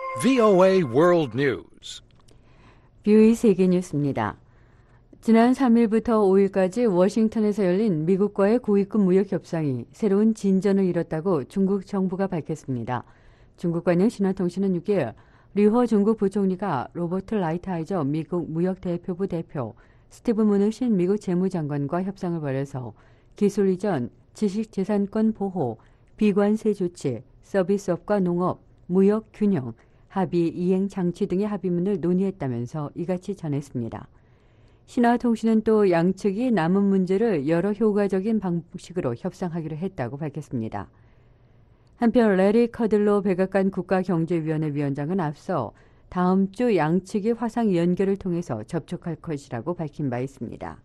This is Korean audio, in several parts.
VOA World News. VOA 세계 뉴스입니다. 지난 3일부터 5일까지 워싱턴에서 열린 미국과의 고위급 무역 협상이 새로운 진전을 이뤘다고 중국 정부가 밝혔습니다. 중국 관영 신화통신은 6일 류허 중국 부총리가 로버트 라이트하이저 미국 무역대표부 대표, 스티브 무누신 미국 재무장관과 협상을 벌여서 기술 이전, 지식재산권 보호, 비관세 조치, 서비스업과 농업, 무역 균형, 합의 이행 장치 등의 합의문을 논의했다면서 이같이 전했습니다. 신화통신은 또 양측이 남은 문제를 여러 효과적인 방식으로 협상하기로 했다고 밝혔습니다. 한편 레리 커들로 백악관 국가경제위원회 위원장은 앞서 다음 주 양측이 화상 연결을 통해서 접촉할 것이라고 밝힌 바 있습니다.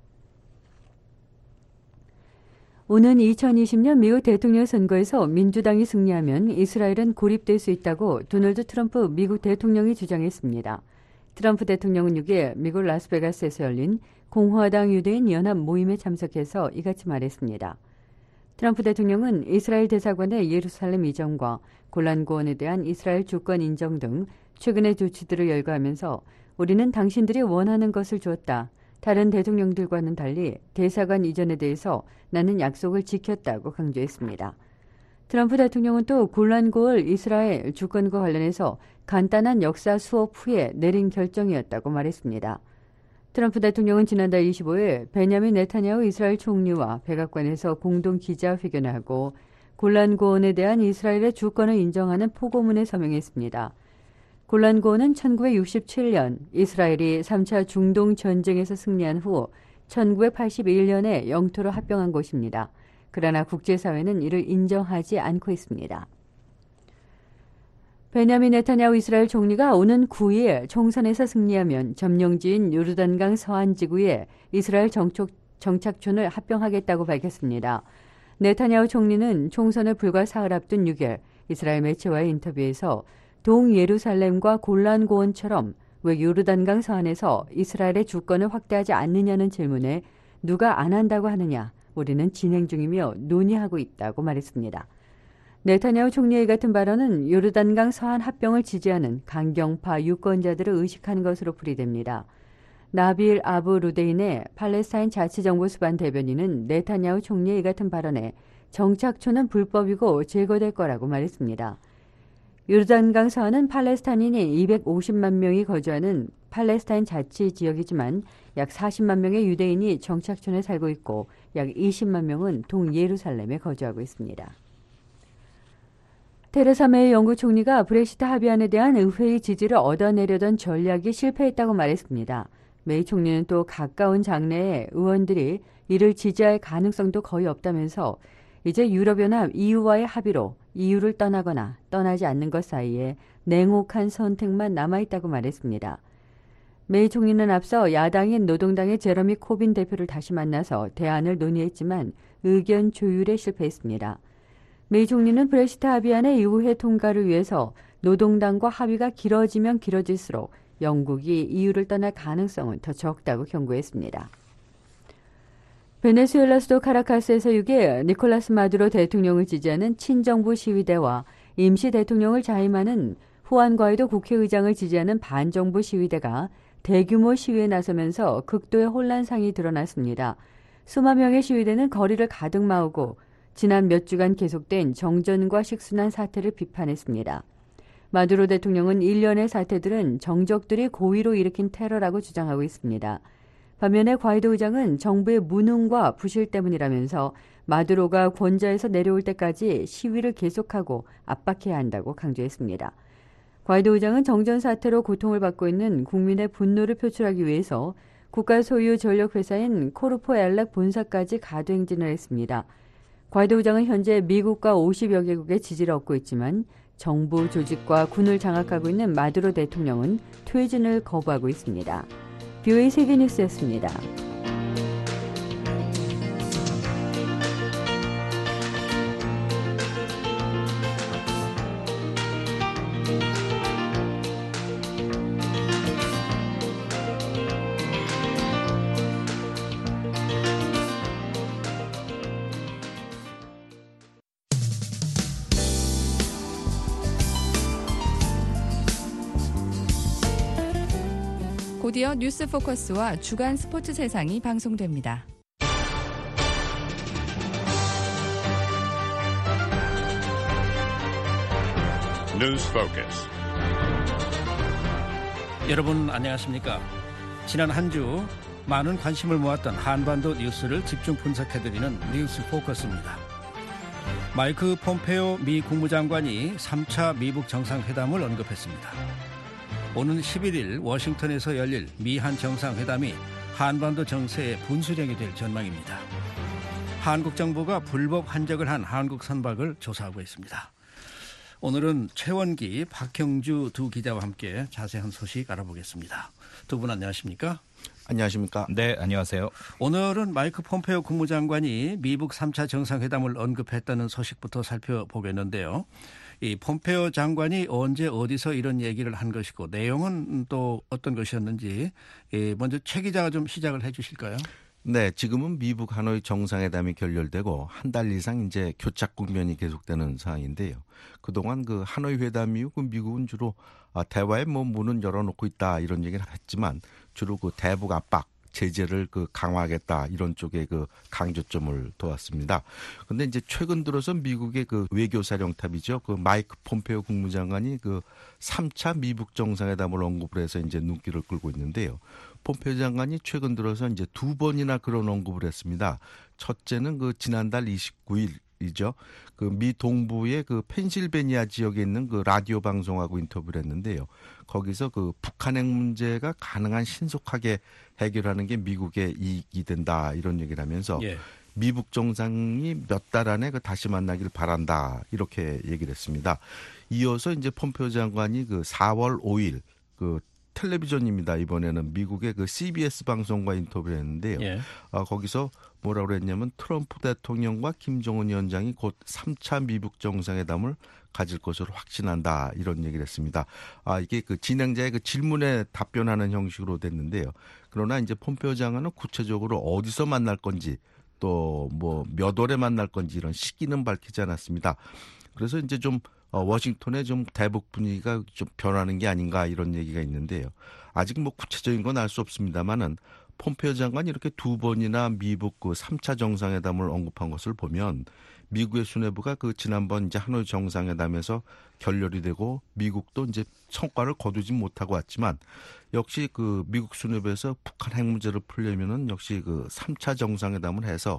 오는 2020년 미국 대통령 선거에서 민주당이 승리하면 이스라엘은 고립될 수 있다고 도널드 트럼프 미국 대통령이 주장했습니다. 트럼프 대통령은 6일 미국 라스베가스에서 열린 공화당 유대인 연합 모임에 참석해서 이같이 말했습니다. 트럼프 대통령은 이스라엘 대사관의 예루살렘 이전과 골란고원에 대한 이스라엘 주권 인정 등 최근의 조치들을 열거하면서 우리는 당신들이 원하는 것을 주었다. 다른 대통령들과는 달리 대사관 이전에 대해서 나는 약속을 지켰다고 강조했습니다. 트럼프 대통령은 또 골란고을 이스라엘 주권과 관련해서 간단한 역사 수업 후에 내린 결정이었다고 말했습니다. 트럼프 대통령은 지난달 25일 베냐민 네타냐후 이스라엘 총리와 백악관에서 공동 기자회견을 하고 골란고원에 대한 이스라엘의 주권을 인정하는 포고문에 서명했습니다. 골란고원은 1967년 이스라엘이 3차 중동 전쟁에서 승리한 후 1981년에 영토로 합병한 곳입니다. 그러나 국제사회는 이를 인정하지 않고 있습니다. 베냐민 네타냐후 이스라엘 총리가 오는 9일 총선에서 승리하면 점령지인 요르단강 서안 지구에 이스라엘 정착촌을 합병하겠다고 밝혔습니다. 네타냐후 총리는 총선을 불과 사흘 앞둔 6일 이스라엘 매체와의 인터뷰에서 동예루살렘과 골란고원처럼 왜 요르단강 서안에서 이스라엘의 주권을 확대하지 않느냐는 질문에 누가 안 한다고 하느냐, 우리는 진행 중이며 논의하고 있다고 말했습니다. 네타냐후 총리의 같은 발언은 요르단강 서안 합병을 지지하는 강경파 유권자들을 의식하는 것으로 풀이됩니다. 나빌 아부 루데인의 팔레스타인 자치정부 수반 대변인은 네타냐후 총리의 같은 발언에 정착촌은 불법이고 제거될 거라고 말했습니다. 요르단강 서안은 팔레스타인이 250만 명이 거주하는 팔레스타인 자치 지역이지만 약 40만 명의 유대인이 정착촌에 살고 있고 약 20만 명은 동예루살렘에 거주하고 있습니다. 테레사 메이 영국 총리가 브렉시트 합의안에 대한 의회의 지지를 얻어내려던 전략이 실패했다고 말했습니다. 메이 총리는 또 가까운 장래에 의원들이 이를 지지할 가능성도 거의 없다면서 이제 유럽연합 EU와의 합의로 EU를 떠나거나 떠나지 않는 것 사이에 냉혹한 선택만 남아있다고 말했습니다. 메이 총리는 앞서 야당인 노동당의 제러미 코빈 대표를 다시 만나서 대안을 논의했지만 의견 조율에 실패했습니다. 메이 총리는 브렉시트 합의안의 의회 통과를 위해서 노동당과 합의가 길어지면 길어질수록 영국이 EU를 떠날 가능성은 더 적다고 경고했습니다. 베네수엘라 수도 카라카스에서 6일 니콜라스 마두로 대통령을 지지하는 친정부 시위대와 임시 대통령을 자임하는 후안 과이도 국회의장을 지지하는 반정부 시위대가 대규모 시위에 나서면서 극도의 혼란상이 드러났습니다. 수만 명의 시위대는 거리를 가득 마오고 지난 몇 주간 계속된 정전과 식순환 사태를 비판했습니다. 마두로 대통령은 일련의 사태들은 정적들이 고의로 일으킨 테러라고 주장하고 있습니다. 반면에 과이도 의장은 정부의 무능과 부실 때문이라면서 마두로가 권좌에서 내려올 때까지 시위를 계속하고 압박해야 한다고 강조했습니다. 과이도 의장은 정전 사태로 고통을 받고 있는 국민의 분노를 표출하기 위해서 국가 소유 전력회사인 코르포 엘렉 본사까지 가도행진을 했습니다. 과이도 의장은 현재 미국과 50여 개국의 지지를 얻고 있지만 정부 조직과 군을 장악하고 있는 마두로 대통령은 퇴진을 거부하고 있습니다. VOA 세계뉴스였습니다. 곧이어 뉴스 포커스와 주간 스포츠 세상이 방송됩니다. 뉴스 포커스. 여러분 안녕하십니까? 지난 한 주 많은 관심을 모았던 한반도 뉴스를 집중 분석해드리는 뉴스 포커스입니다. 마이크 폼페오 미 국무장관이 3차 미북 정상회담을 언급했습니다. 오는 11일 워싱턴에서 열릴 미한 정상회담이 한반도 정세의 분수령이 될 전망입니다. 한국 정부가 불법 환적을 한 한국 선박을 조사하고 있습니다. 오늘은 최원기, 박형주 두 기자와 함께 자세한 소식 알아보겠습니다. 두 분 안녕하십니까? 안녕하십니까? 네, 안녕하세요. 오늘은 마이크 폼페오 국무장관이 미북 3차 정상회담을 언급했다는 소식부터 살펴보겠는데요. 이 폼페오 장관이 언제 어디서 이런 얘기를 한 것이고 내용은 또 어떤 것이었는지 먼저 최 기자가 좀 시작을 해 주실까요? 네, 지금은 미북 하노이 정상회담이 결렬되고 한 달 이상 이제 교착 국면이 계속되는 상황인데요. 그동안 그 하노이 회담 이후 그 미국은 주로 대화의 문은 열어놓고 있다 이런 얘기를 했지만 주로 그 대북 압박, 제재를 그 강화하겠다 이런 쪽에 그 강조점을 둬왔습니다. 그런데 이제 최근 들어서 미국의 그 외교사령탑이죠. 그 마이크 폼페오 국무장관이 그 3차 미북 정상회담을 언급을 해서 이제 눈길을 끌고 있는데요. 폼페오 장관이 최근 들어서 이제 두 번이나 그런 언급을 했습니다. 첫째는 그 지난달 29일이죠. 그 미 동부의 그 펜실베니아 지역에 있는 그 라디오 방송하고 인터뷰를 했는데요. 거기서 그 북한 핵 문제가 가능한 신속하게 해결하는 게 미국의 이익이 된다 이런 얘기를 하면서 미북 정상이 몇 달 안에 그 다시 만나길 바란다 이렇게 얘기를 했습니다. 이어서 이제 폼페오 장관이 그 4월 5일 그 텔레비전입니다. 이번에는 미국의 그 CBS 방송과 인터뷰를 했는데요. 거기서 뭐라고 그랬냐면 트럼프 대통령과 김정은 위원장이 곧 3차 미북 정상회담을 가질 것으로 확신한다 이런 얘기를 했습니다. 이게 그 진행자의 그 질문에 답변하는 형식으로 됐는데요. 그러나 이제 폼페오 장관은 구체적으로 어디서 만날 건지 또 뭐 몇 월에 만날 건지 이런 시기는 밝히지 않았습니다. 그래서 이제 좀 워싱턴의 좀 대북 분위기가 좀 변하는 게 아닌가 이런 얘기가 있는데요. 아직 뭐 구체적인 건 알 수 없습니다만은 폼페오 장관이 이렇게 두 번이나 미북 그 3차 정상회담을 언급한 것을 보면 미국의 수뇌부가 그 지난번 이제 하노이 정상회담에서 결렬이 되고 미국도 이제 성과를 거두지 못하고 왔지만 역시 그 미국 수뇌부에서 북한 핵 문제를 풀려면은 역시 그 3차 정상회담을 해서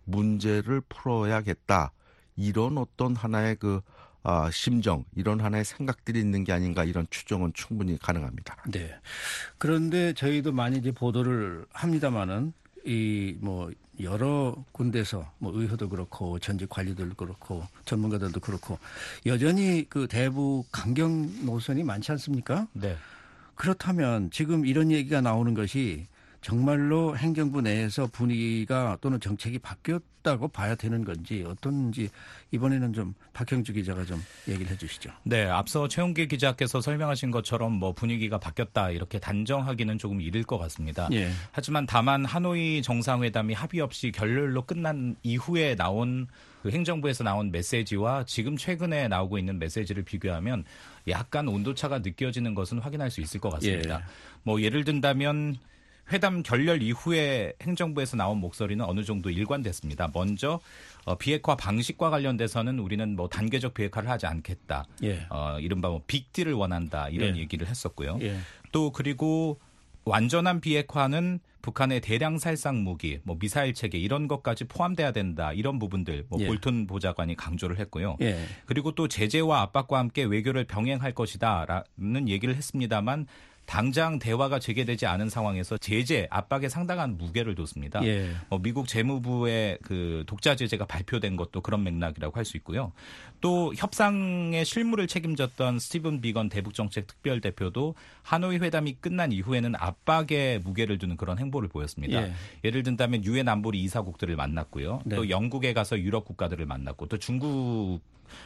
문제를 풀어야겠다. 이런 어떤 하나의 그 심정, 이런 하나의 생각들이 있는 게 아닌가 이런 추정은 충분히 가능합니다. 네. 그런데 저희도 많이 이제 보도를 합니다만은 이 뭐 여러 군데서 뭐 의회도 그렇고 전직 관리들도 그렇고 전문가들도 그렇고 여전히 그 대북 강경 노선이 많지 않습니까? 네. 그렇다면 지금 이런 얘기가 나오는 것이 정말로 행정부 내에서 분위기가 또는 정책이 바뀌었다고 봐야 되는 건지 어떤지 이번에는 좀 박형주 기자가 좀 얘기를 해 주시죠. 네, 앞서 최용기 기자께서 설명하신 것처럼 뭐 분위기가 바뀌었다 이렇게 단정하기는 조금 이를 것 같습니다. 하지만 다만 하노이 정상회담이 합의 없이 결렬로 끝난 이후에 나온 그 행정부에서 나온 메시지와 지금 최근에 나오고 있는 메시지를 비교하면 약간 온도차가 느껴지는 것은 확인할 수 있을 것 같습니다. 뭐 예를 든다면 회담 결렬 이후에 행정부에서 나온 목소리는 어느 정도 일관됐습니다. 먼저 비핵화 방식과 관련돼서는 우리는 뭐 단계적 비핵화를 하지 않겠다. 이른바 뭐 빅딜을 원한다. 이런 얘기를 했었고요. 또 그리고 완전한 비핵화는 북한의 대량 살상 무기, 뭐 미사일 체계 이런 것까지 포함돼야 된다. 이런 부분들 뭐 볼턴 보좌관이 강조를 했고요. 그리고 또 제재와 압박과 함께 외교를 병행할 것이다라는 얘기를 했습니다만 당장 대화가 재개되지 않은 상황에서 제재, 압박에 상당한 무게를 뒀습니다. 미국 재무부의 그 독자 제재가 발표된 것도 그런 맥락이라고 할 수 있고요. 또 협상의 실무를 책임졌던 스티븐 비건 대북정책 특별대표도 하노이 회담이 끝난 이후에는 압박에 무게를 두는 그런 행보를 보였습니다. 예를 든다면 유엔 안보리 이사국들을 만났고요. 또 영국에 가서 유럽 국가들을 만났고 또 중국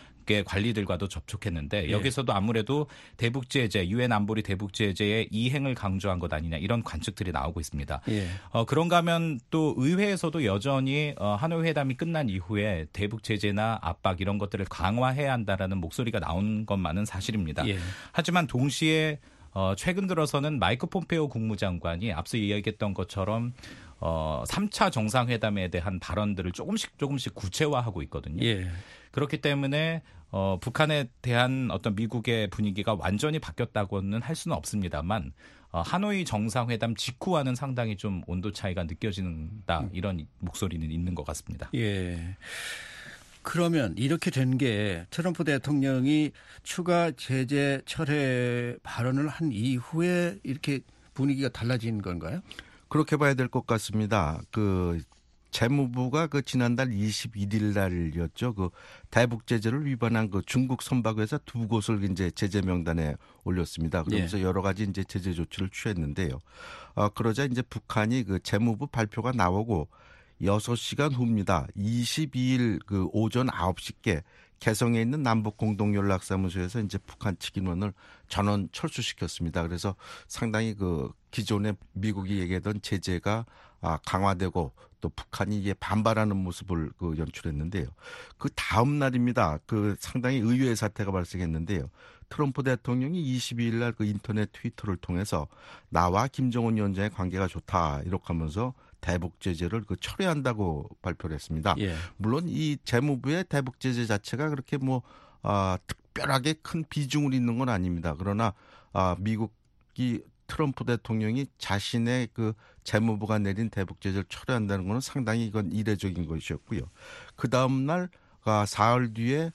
관리들과도 접촉했는데 여기서도 아무래도 대북제재, 유엔 안보리 대북제재의 이행을 강조한 것 아니냐 이런 관측들이 나오고 있습니다. 그런가 하면 또 의회에서도 여전히 하노이 회담이 끝난 이후에 대북제재나 압박 이런 것들을 강화해야 한다라는 목소리가 나온 것만은 사실입니다. 하지만 동시에 최근 들어서는 마이크 폼페오 국무장관이 앞서 이야기했던 것처럼 3차 정상회담에 대한 발언들을 조금씩 구체화하고 있거든요. 예. 그렇기 때문에 북한에 대한 어떤 미국의 분위기가 완전히 바뀌었다고는 할 수는 없습니다만 하노이 정상회담 직후와는 상당히 좀 온도 차이가 느껴진다 이런 목소리는 있는 것 같습니다. 예. 그러면 이렇게 된 게 트럼프 대통령이 추가 제재 철회 발언을 한 이후에 이렇게 분위기가 달라진 건가요? 그렇게 봐야 될 것 같습니다. 재무부가 지난달 21일 날이었죠. 대북 제재를 위반한 중국 선박회사 2곳을 이제 제재 명단에 올렸습니다. 그러면서 여러 가지 이제 제재 조치를 취했는데요. 그러자 이제 북한이 재무부 발표가 나오고 6시간 후입니다. 22일 오전 9시께 개성에 있는 남북 공동연락사무소에서 이제 북한 측 인원을 전원 철수시켰습니다. 그래서 상당히 기존에 미국이 얘기하던 제재가 강화되고 또 북한이 이게 반발하는 모습을 연출했는데요. 그 다음 날입니다. 상당히 의외의 사태가 발생했는데요. 트럼프 대통령이 22일 날 인터넷 트위터를 통해서 나와 김정은 위원장의 관계가 좋다 이렇게 하면서 대북 제재를 철회한다고 발표를 했습니다. 예. 물론 이 재무부의 대북 제재 자체가 그렇게 특별하게 큰 비중을 잇는 건 아닙니다. 그러나 미국이 트럼프 대통령이 자신의 재무부가 내린 대북 제재를 철회한다는 것은 상당히 이건 이례적인 것이었고요. 그 다음 날 사흘 뒤에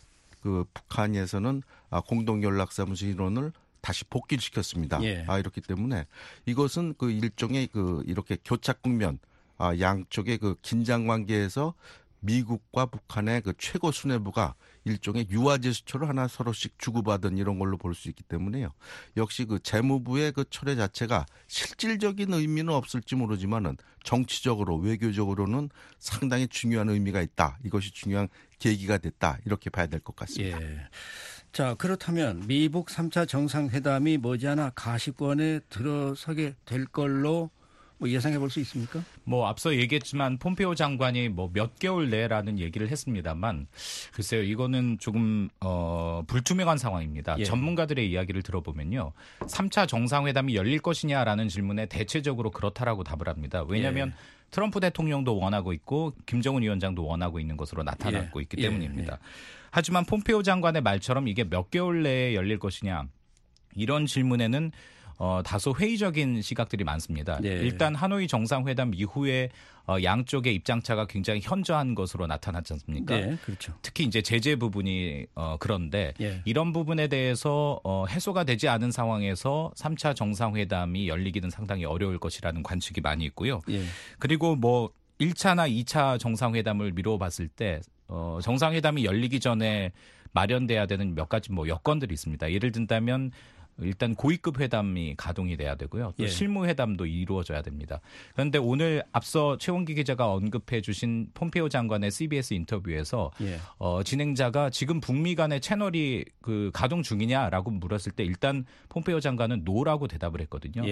북한에서는 공동연락사무소 인원을 다시 복귀를 시켰습니다. 예. 이렇기 때문에 이것은 일종의 이렇게 교착 국면, 양쪽의 긴장 관계에서 미국과 북한의 최고 수뇌부가 일종의 유화 제스처를 하나 서로씩 주고받은 이런 걸로 볼 수 있기 때문에요. 역시 재무부의 철회 자체가 실질적인 의미는 없을지 모르지만은 정치적으로 외교적으로는 상당히 중요한 의미가 있다. 이것이 중요한 계기가 됐다. 이렇게 봐야 될 것 같습니다. 예. 자, 그렇다면 미북 3차 정상회담이 머지않아 가시권에 들어서게 될 걸로 예상해 볼 수 있습니까? 앞서 얘기했지만 폼페오 장관이 몇 개월 내라는 얘기를 했습니다만 글쎄요, 이거는 조금 불투명한 상황입니다. 예. 전문가들의 이야기를 들어보면요, 3차 정상회담이 열릴 것이냐라는 질문에 대체적으로 그렇다라고 답을 합니다. 왜냐하면 트럼프 대통령도 원하고 있고 김정은 위원장도 원하고 있는 것으로 나타나고 있기 때문입니다. 하지만 폼페오 장관의 말처럼 이게 몇 개월 내에 열릴 것이냐 이런 질문에는 다소 회의적인 시각들이 많습니다. 일단 하노이 정상회담 이후에 양쪽의 입장차가 굉장히 현저한 것으로 나타났지 않습니까? 네, 그렇죠. 특히 이제 제재 부분이 그런데 이런 부분에 대해서 해소가 되지 않은 상황에서 3차 정상회담이 열리기는 상당히 어려울 것이라는 관측이 많이 있고요. 그리고 1차나 2차 정상회담을 미뤄봤을 때 정상회담이 열리기 전에 마련돼야 되는 몇 가지 여건들이 있습니다. 예를 든다면 일단 고위급 회담이 가동이 돼야 되고요. 또 실무 회담도 이루어져야 됩니다. 그런데 오늘 앞서 최원기 기자가 언급해 주신 폼페오 장관의 CBS 인터뷰에서 진행자가 지금 북미 간의 채널이 가동 중이냐라고 물었을 때 일단 폼페오 장관은 노라고 대답을 했거든요.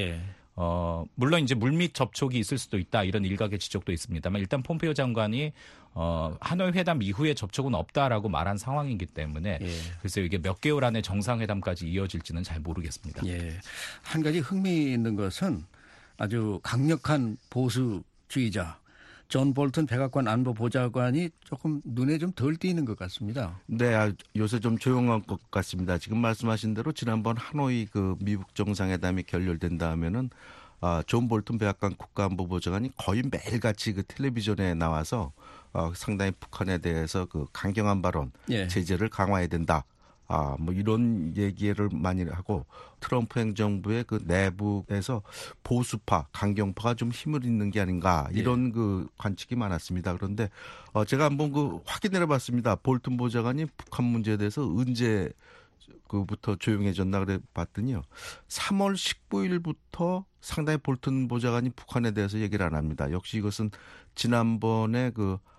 물론 이제 물밑 접촉이 있을 수도 있다 이런 일각의 지적도 있습니다만 일단 폼페오 장관이 하노이 회담 이후에 접촉은 없다라고 말한 상황이기 때문에 그래서 이게 몇 개월 안에 정상회담까지 이어질지는 잘 모르겠습니다. 한 가지 흥미있는 것은 아주 강력한 보수주의자 존 볼턴 백악관 안보보좌관이 조금 눈에 좀 덜 띄는 것 같습니다. 네, 요새 좀 조용한 것 같습니다. 지금 말씀하신 대로 지난번 하노이 미북 정상회담이 결렬된다 하면은 존 볼턴 백악관 국가안보보좌관이 거의 매일같이 텔레비전에 나와서 상당히 북한에 대해서 강경한 발언, 제재를 강화해야 된다. 이런 얘기를 많이 하고 트럼프 행정부의 내부에서 보수파, 강경파가 좀 힘을 잇는 게 아닌가 이런 관측이 많았습니다. 그런데 제가 한번 확인해 봤습니다. 볼튼 보좌관이 북한 문제에 대해서 언제 부터 조용해졌나 그래 봤더니요. 3월 19일부터 상당히 볼튼 보좌관이 북한에 대해서 얘기를 안 합니다. 역시 이것은 지난번에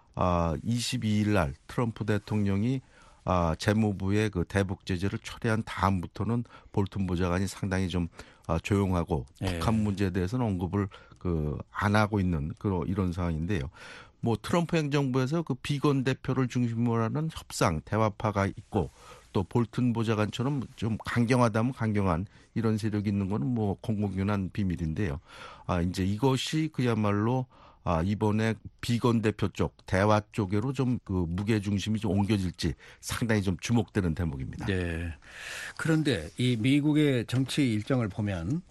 22일 날 트럼프 대통령이 재무부의 대북 제재를 철회한 다음부터는 볼튼 보좌관이 상당히 좀 조용하고 북한 문제에 대해서는 언급을 안 하고 있는 이런 상황인데요. 트럼프 행정부에서 비건 대표를 중심으로 하는 협상 대화파가 있고 또 볼튼 보좌관처럼 좀 강경하다면 강경한 이런 세력이 있는 거는 뭐 공공연한 비밀인데요. 이제 이것이 그야말로 이번에 비건 대표 쪽, 대화 쪽으로 좀 그 무게 중심이 좀 옮겨질지 상당히 좀 주목되는 대목입니다. 네. 그런데 이 미국의 정치 일정을 보면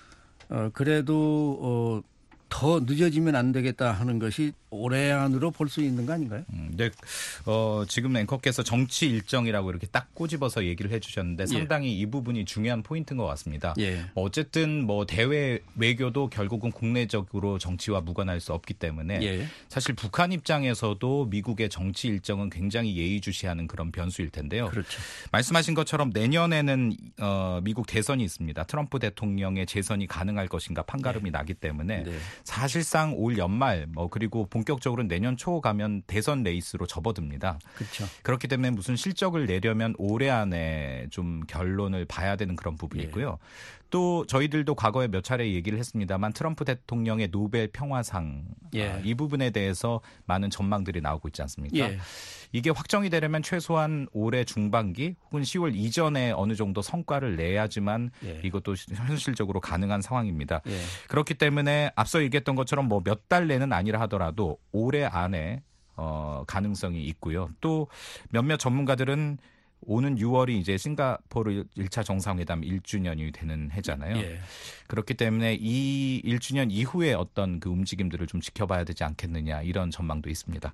그래도 더 늦어지면 안 되겠다 하는 것이 올해 안으로 볼 수 있는 거 아닌가요? 네. 지금 앵커께서 정치 일정이라고 이렇게 딱 꼬집어서 얘기를 해주셨는데 상당히 이 부분이 중요한 포인트인 것 같습니다. 어쨌든 뭐 대외 외교도 결국은 국내적으로 정치와 무관할 수 없기 때문에 사실 북한 입장에서도 미국의 정치 일정은 굉장히 예의주시하는 그런 변수일 텐데요. 그렇죠. 말씀하신 것처럼 내년에는 미국 대선이 있습니다. 트럼프 대통령의 재선이 가능할 것인가 판가름이 나기 때문에 사실상 올 연말 그리고 본격적으로 내년 초 가면 대선 레이스로 접어듭니다. 그렇죠. 그렇기 때문에 무슨 실적을 내려면 올해 안에 좀 결론을 봐야 되는 그런 부분이 있고요. 또 저희들도 과거에 몇 차례 얘기를 했습니다만 트럼프 대통령의 노벨 평화상 이 부분에 대해서 많은 전망들이 나오고 있지 않습니까? 이게 확정이 되려면 최소한 올해 중반기 혹은 10월 이전에 어느 정도 성과를 내야지만 이것도 현실적으로 가능한 상황입니다. 그렇기 때문에 앞서 얘기했던 것처럼 뭐 몇 달 내는 아니라 하더라도 올해 안에 가능성이 있고요. 또 몇몇 전문가들은 오는 6월이 이제 싱가포르 1차 정상회담 1주년이 되는 해잖아요. 그렇기 때문에 이 1주년 이후에 어떤 그 움직임들을 좀 지켜봐야 되지 않겠느냐 이런 전망도 있습니다.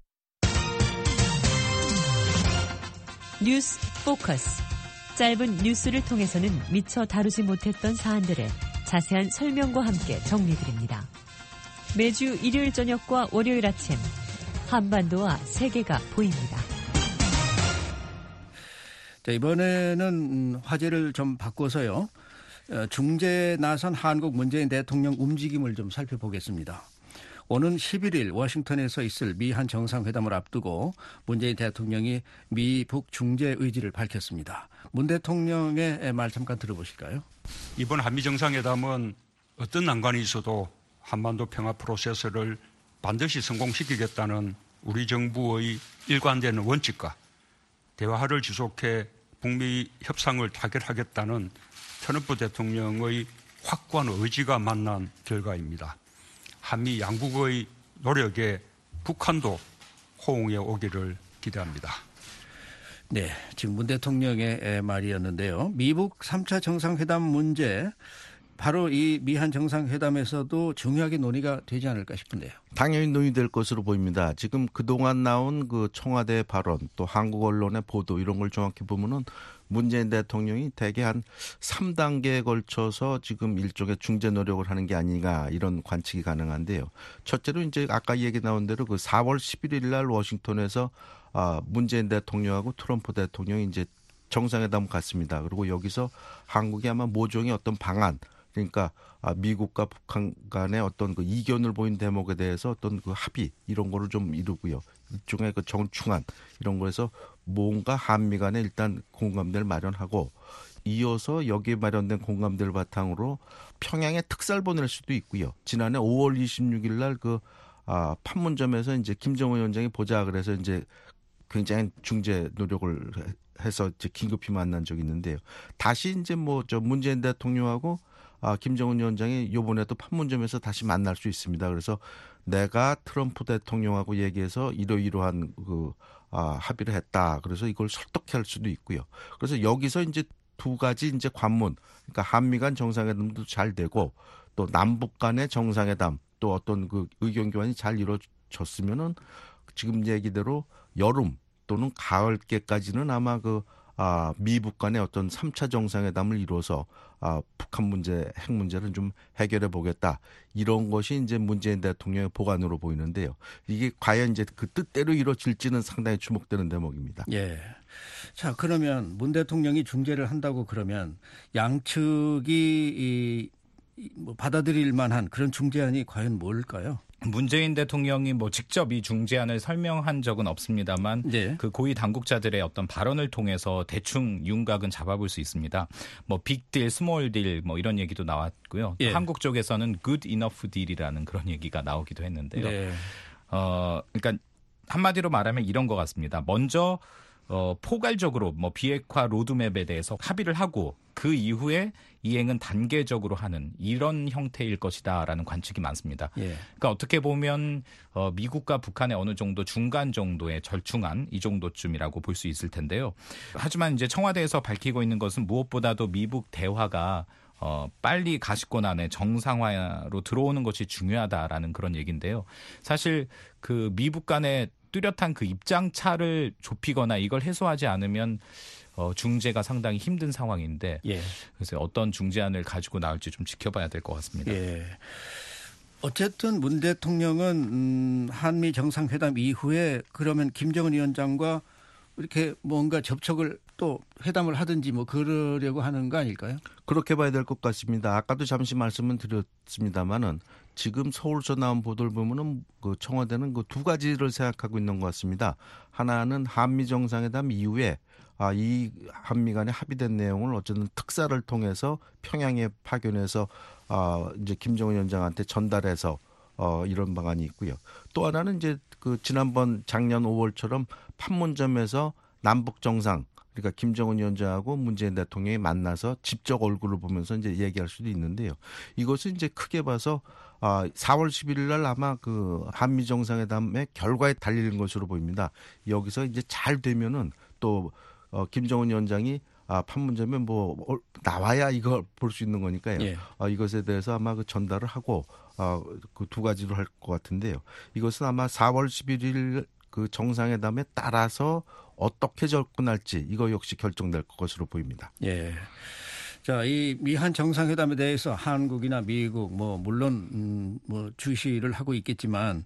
뉴스 포커스. 짧은 뉴스를 통해서는 미처 다루지 못했던 사안들을 자세한 설명과 함께 정리드립니다. 매주 일요일 저녁과 월요일 아침 한반도와 세계가 보입니다. 자, 이번에는 화제를 좀 바꿔서요. 중재에 나선 한국 문재인 대통령 움직임을 좀 살펴보겠습니다. 오는 11일 워싱턴에서 있을 미한 정상회담을 앞두고 문재인 대통령이 미북 중재 의지를 밝혔습니다. 문 대통령의 말 잠깐 들어보실까요? 이번 한미 정상회담은 어떤 난관이 있어도 한반도 평화 프로세스를 반드시 성공시키겠다는 우리 정부의 일관되는 원칙과 대화를 지속해 북미 협상을 타결하겠다는 트럼프 대통령의 확고한 의지가 만난 결과입니다. 한미 양국의 노력에 북한도 호응해 오기를 기대합니다. 네, 지금 문 대통령의 말이었는데요. 미북 3차 정상회담 문제, 바로 이 미한 정상회담에서도 중요하게 논의가 되지 않을까 싶은데요. 당연히 논의될 것으로 보입니다. 지금 그동안 나온 그 청와대 발언 또 한국 언론의 보도 이런 걸 정확히 보면은 문재인 대통령이 대개 한 3단계에 걸쳐서 지금 일종의 중재 노력을 하는 게 아닌가 이런 관측이 가능한데요. 첫째로 이제 아까 얘기 나온 대로 그 4월 11일 날 워싱턴에서 문재인 대통령하고 트럼프 대통령이 이제 정상회담 갔습니다. 그리고 여기서 한국이 아마 모종의 어떤 방안, 그러니까 미국과 북한 간의 어떤 그 이견을 보인 대목에 대해서 어떤 그 합의 이런 거를 좀 이루고요. 일종의 그 정충안 이런 거에서 뭔가 한미 간에 일단 공감대를 마련하고 이어서 여기에 마련된 공감대를 바탕으로 평양에 특사를 보낼 수도 있고요. 지난해 5월 26일 날 그 판문점에서 이제 김정은 위원장이 보자 그래서 이제 굉장히 중재 노력을 해서 이제 긴급히 만난 적이 있는데요. 다시 이제 뭐 저 문재인 대통령하고 김정은 위원장이 요번에도 판문점에서 다시 만날 수 있습니다. 그래서 내가 트럼프 대통령하고 얘기해서 이러이러한 그 합의를 했다. 그래서 이걸 설득할 수도 있고요. 그래서 여기서 이제 두 가지 이제 관문, 그러니까 한미 간 정상회담도 잘 되고 또 남북 간의 정상회담 또 어떤 그 의견 교환이 잘 이루어졌으면은 지금 얘기대로 여름 또는 가을께까지는 아마 그 미북 간의 어떤 3차 정상회담을 이뤄서 북한 문제, 핵 문제를 좀 해결해 보겠다. 이런 것이 이제 문재인 대통령의 보관으로 보이는데요. 이게 과연 이제 그 뜻대로 이루어질지는 상당히 주목되는 대목입니다. 예. 자, 그러면 문 대통령이 중재를 한다고 그러면 양측이 뭐 받아들일 만한 그런 중재안이 과연 뭘까요? 문재인 대통령이 뭐 직접 이 중재안을 설명한 적은 없습니다만 그 고위 당국자들의 어떤 발언을 통해서 대충 윤곽은 잡아볼 수 있습니다. 뭐 빅딜, 스몰딜 뭐 이런 얘기도 나왔고요. 한국 쪽에서는 good enough deal이라는 그런 얘기가 나오기도 했는데요. 그러니까 한마디로 말하면 이런 것 같습니다. 먼저 포괄적으로 뭐 비핵화 로드맵에 대해서 합의를 하고 그 이후에 이행은 단계적으로 하는 이런 형태일 것이다라는 관측이 많습니다. 예. 그러니까 어떻게 보면 미국과 북한의 어느 정도 중간 정도의 절충안 이 정도쯤이라고 볼 수 있을 텐데요. 하지만 이제 청와대에서 밝히고 있는 것은 무엇보다도 미북 대화가 빨리 가시권 안에 정상화로 들어오는 것이 중요하다라는 그런 얘기인데요. 사실 그 미북 간의 뚜렷한 그 입장 차를 좁히거나 이걸 해소하지 않으면 중재가 상당히 힘든 상황인데 예. 그래서 어떤 중재안을 가지고 나올지 좀 지켜봐야 될 것 같습니다. 예. 어쨌든 문 대통령은 한미 정상회담 이후에 그러면 김정은 위원장과 이렇게 뭔가 접촉을 또 회담을 하든지 뭐 그러려고 하는 거 아닐까요? 그렇게 봐야 될 것 같습니다. 아까도 잠시 말씀을 드렸습니다마는 지금 서울서 나온 보도를 보면은 그 청와대는 그 두 가지를 생각하고 있는 것 같습니다. 하나는 한미 정상회담 이후에 이 한미 간에 합의된 내용을 어쨌든 특사를 통해서 평양에 파견해서 이제 김정은 위원장한테 전달해서 이런 방안이 있고요. 또 하나는 이제 그 지난번 작년 5월처럼 판문점에서 남북 정상 그러니까 김정은 위원장하고 문재인 대통령이 만나서 직접 얼굴을 보면서 이제 얘기할 수도 있는데요. 이것은 이제 크게 봐서 4월 11일 날 아마 그 한미 정상회담의 결과에 달리는 것으로 보입니다. 여기서 이제 잘 되면은 또 김정은 위원장이 판문점에 뭐 나와야 이걸 볼 수 있는 거니까요. 예. 이것에 대해서 아마 그 전달을 하고 그 두 가지로 할 것 같은데요. 이것은 아마 4월 11일 그 정상회담에 따라서 어떻게 접근할지 이거 역시 결정될 것으로 보입니다. 예. 자, 이 미한 정상회담에 대해서 한국이나 미국 뭐 물론 뭐 주시를 하고 있겠지만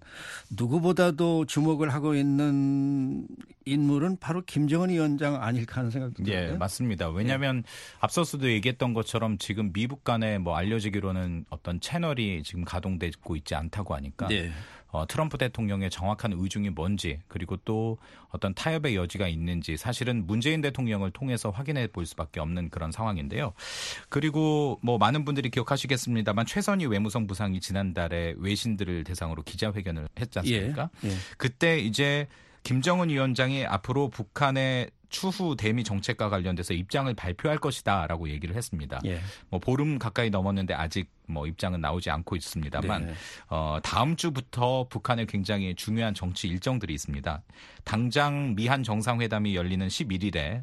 누구보다도 주목을 하고 있는 인물은 바로 김정은 위원장 아닐까 하는 생각도 들어요. 예, 맞습니다. 왜냐하면 앞서서도 얘기했던 것처럼 지금 미북 간에 뭐 알려지기로는 어떤 채널이 지금 가동되고 있지 않다고 하니까 네. 트럼프 대통령의 정확한 의중이 뭔지 그리고 또 어떤 타협의 여지가 있는지 사실은 문재인 대통령을 통해서 확인해 볼 수밖에 없는 그런 상황인데요. 그리고 뭐 많은 분들이 기억하시겠습니다만 최선희 외무성 부상이 지난달에 외신들을 대상으로 기자회견을 했지 않습니까? 예. 예. 그때 이제 김정은 위원장이 앞으로 북한의 추후 대미 정책과 관련돼서 입장을 발표할 것이다라고 얘기를 했습니다. 예. 뭐 보름 가까이 넘었는데 아직 뭐 입장은 나오지 않고 있습니다만 네. 다음 주부터 북한에 굉장히 중요한 정치 일정들이 있습니다. 당장 미한 정상회담이 열리는 11일에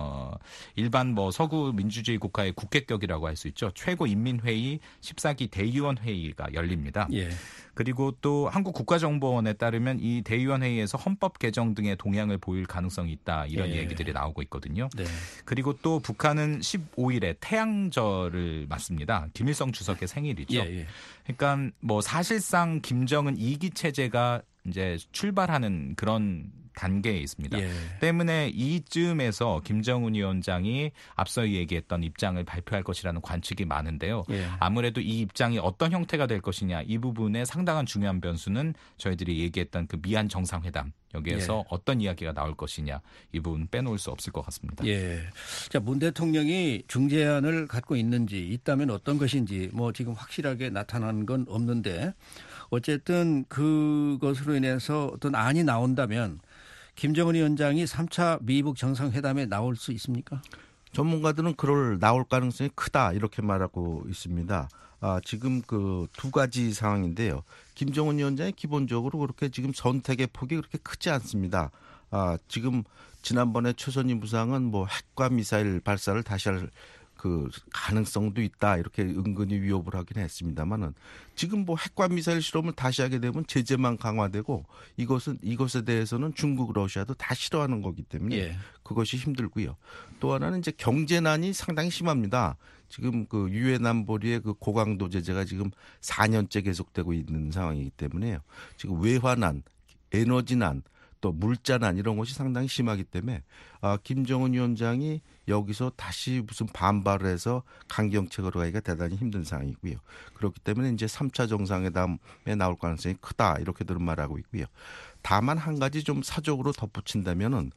일반 뭐 서구 민주주의 국가의 국회격이라고 할 수 있죠. 최고인민회의 14기 대의원 회의가 열립니다. 예. 그리고 또 한국국가정보원에 따르면 이 대의원 회의에서 헌법 개정 등의 동향을 보일 가능성이 있다 이런 예. 얘기들이 나오고 있거든요. 네. 그리고 또 북한은 15일에 태양절을 맞습니다. 김일성 주석의 생일이죠. 예, 예. 그러니까 뭐 사실상 김정은 2기 체제가 이제 출발하는 그런 단계에 있습니다. 예. 때문에 이쯤에서 김정은 위원장이 앞서 얘기했던 입장을 발표할 것이라는 관측이 많은데요. 예. 아무래도 이 입장이 어떤 형태가 될 것이냐 이 부분에 상당한 중요한 변수는 저희들이 얘기했던 그 미한 정상회담 여기에서 예. 어떤 이야기가 나올 것이냐 이 부분 빼놓을 수 없을 것 같습니다. 예. 자, 문 대통령이 중재안을 갖고 있는지 있다면 어떤 것인지 뭐 지금 확실하게 나타난 건 없는데 어쨌든 그것으로 인해서 어떤 안이 나온다면 김정은 위원장이 3차 미북 정상회담에 나올 수 있습니까? 전문가들은 나올 가능성이 크다 이렇게 말하고 있습니다. 지금 그 두 가지 상황인데요. 김정은 위원장이 기본적으로 그렇게 지금 선택의 폭이 그렇게 크지 않습니다. 지금 지난번에 최선희 부상은 뭐 핵과 미사일 발사를 다시 할 그 가능성도 있다 이렇게 은근히 위협을 하긴 했습니다만은 지금 뭐 핵과 미사일 실험을 다시 하게 되면 제재만 강화되고 이것에 대해서는 중국, 러시아도 다 싫어하는 거기 때문에 예. 그것이 힘들고요. 또 하나는 이제 경제난이 상당히 심합니다. 지금 그 유엔 안보리의 그 고강도 제재가 지금 4년째 계속되고 있는 상황이기 때문에요. 지금 외화난, 에너지난 또 물자난 이런 것이 상당히 심하기 때문에 김정은 위원장이 여기서 다시 무슨 반발을 해서 강경책으로 가기가 대단히 힘든 상황이고요. 그렇기 때문에 이제 3차 정상회담에 나올 가능성이 크다 이렇게들 말하고 있고요. 다만 한 가지 좀 사적으로 덧붙인다면은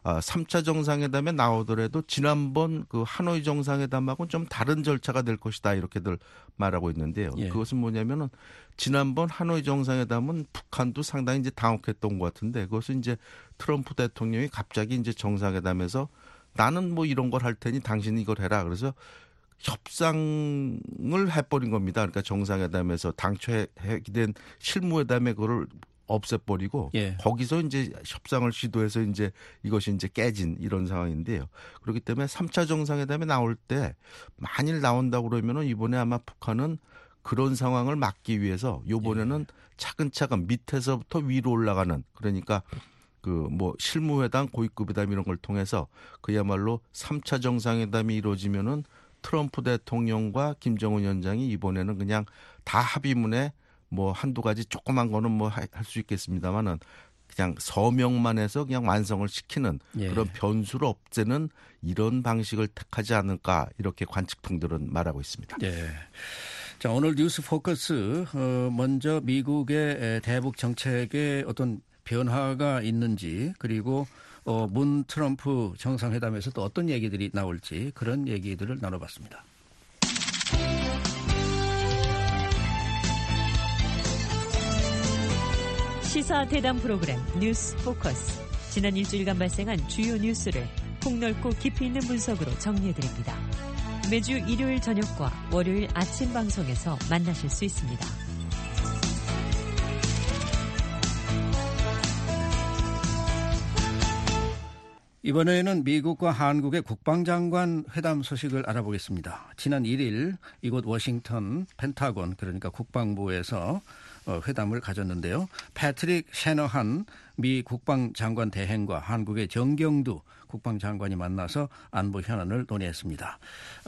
3차 정상회담에 나오더라도 지난번 그 하노이 정상회담하고는 좀 다른 절차가 될 것이다 이렇게들 말하고 있는데요. 예. 그것은 뭐냐면은 지난번 하노이 정상회담은 북한도 상당히 이제 당혹했던 것 같은데 그것은 이제 트럼프 대통령이 갑자기 이제 정상회담에서 나는 뭐 이런 걸 할 테니 당신이 이걸 해라. 그래서 협상을 해버린 겁니다. 그러니까 정상회담에서 당초 해기된 실무회담에 그걸 없애버리고 예. 거기서 이제 협상을 시도해서 이제 이것이 이제 깨진 이런 상황인데요. 그렇기 때문에 3차 정상회담에 나올 때 만일 나온다고 그러면은 이번에 아마 북한은 그런 상황을 막기 위해서 이번에는 차근차근 밑에서부터 위로 올라가는 그러니까 그 뭐 실무회담, 고위급회담 이런 걸 통해서 그야말로 3차 정상회담이 이루어지면은 트럼프 대통령과 김정은 위원장이 이번에는 그냥 다 합의문에 뭐 한두 가지 조그만 거는 뭐 할 수 있겠습니다만은 그냥 서명만 해서 그냥 완성을 시키는 그런 변수를 없애는 이런 방식을 택하지 않을까 이렇게 관측통들은 말하고 있습니다. 예. 자, 오늘 뉴스 포커스 먼저 미국의 대북 정책에 어떤 변화가 있는지 그리고 문 트럼프 정상회담에서 또 어떤 얘기들이 나올지 그런 얘기들을 나눠봤습니다. 시사 대담 프로그램 뉴스 포커스. 지난 일주일간 발생한 주요 뉴스를 폭넓고 깊이 있는 분석으로 정리해드립니다. 매주 일요일 저녁과 월요일 아침 방송에서 만나실 수 있습니다. 이번에는 미국과 한국의 국방장관 회담 소식을 알아보겠습니다. 지난 1일 이곳 워싱턴 펜타곤 그러니까 국방부에서 회담을 가졌는데요. 패트릭 셰너한 미 국방장관 대행과 한국의 정경두 국방장관이 만나서 안보 현안을 논의했습니다.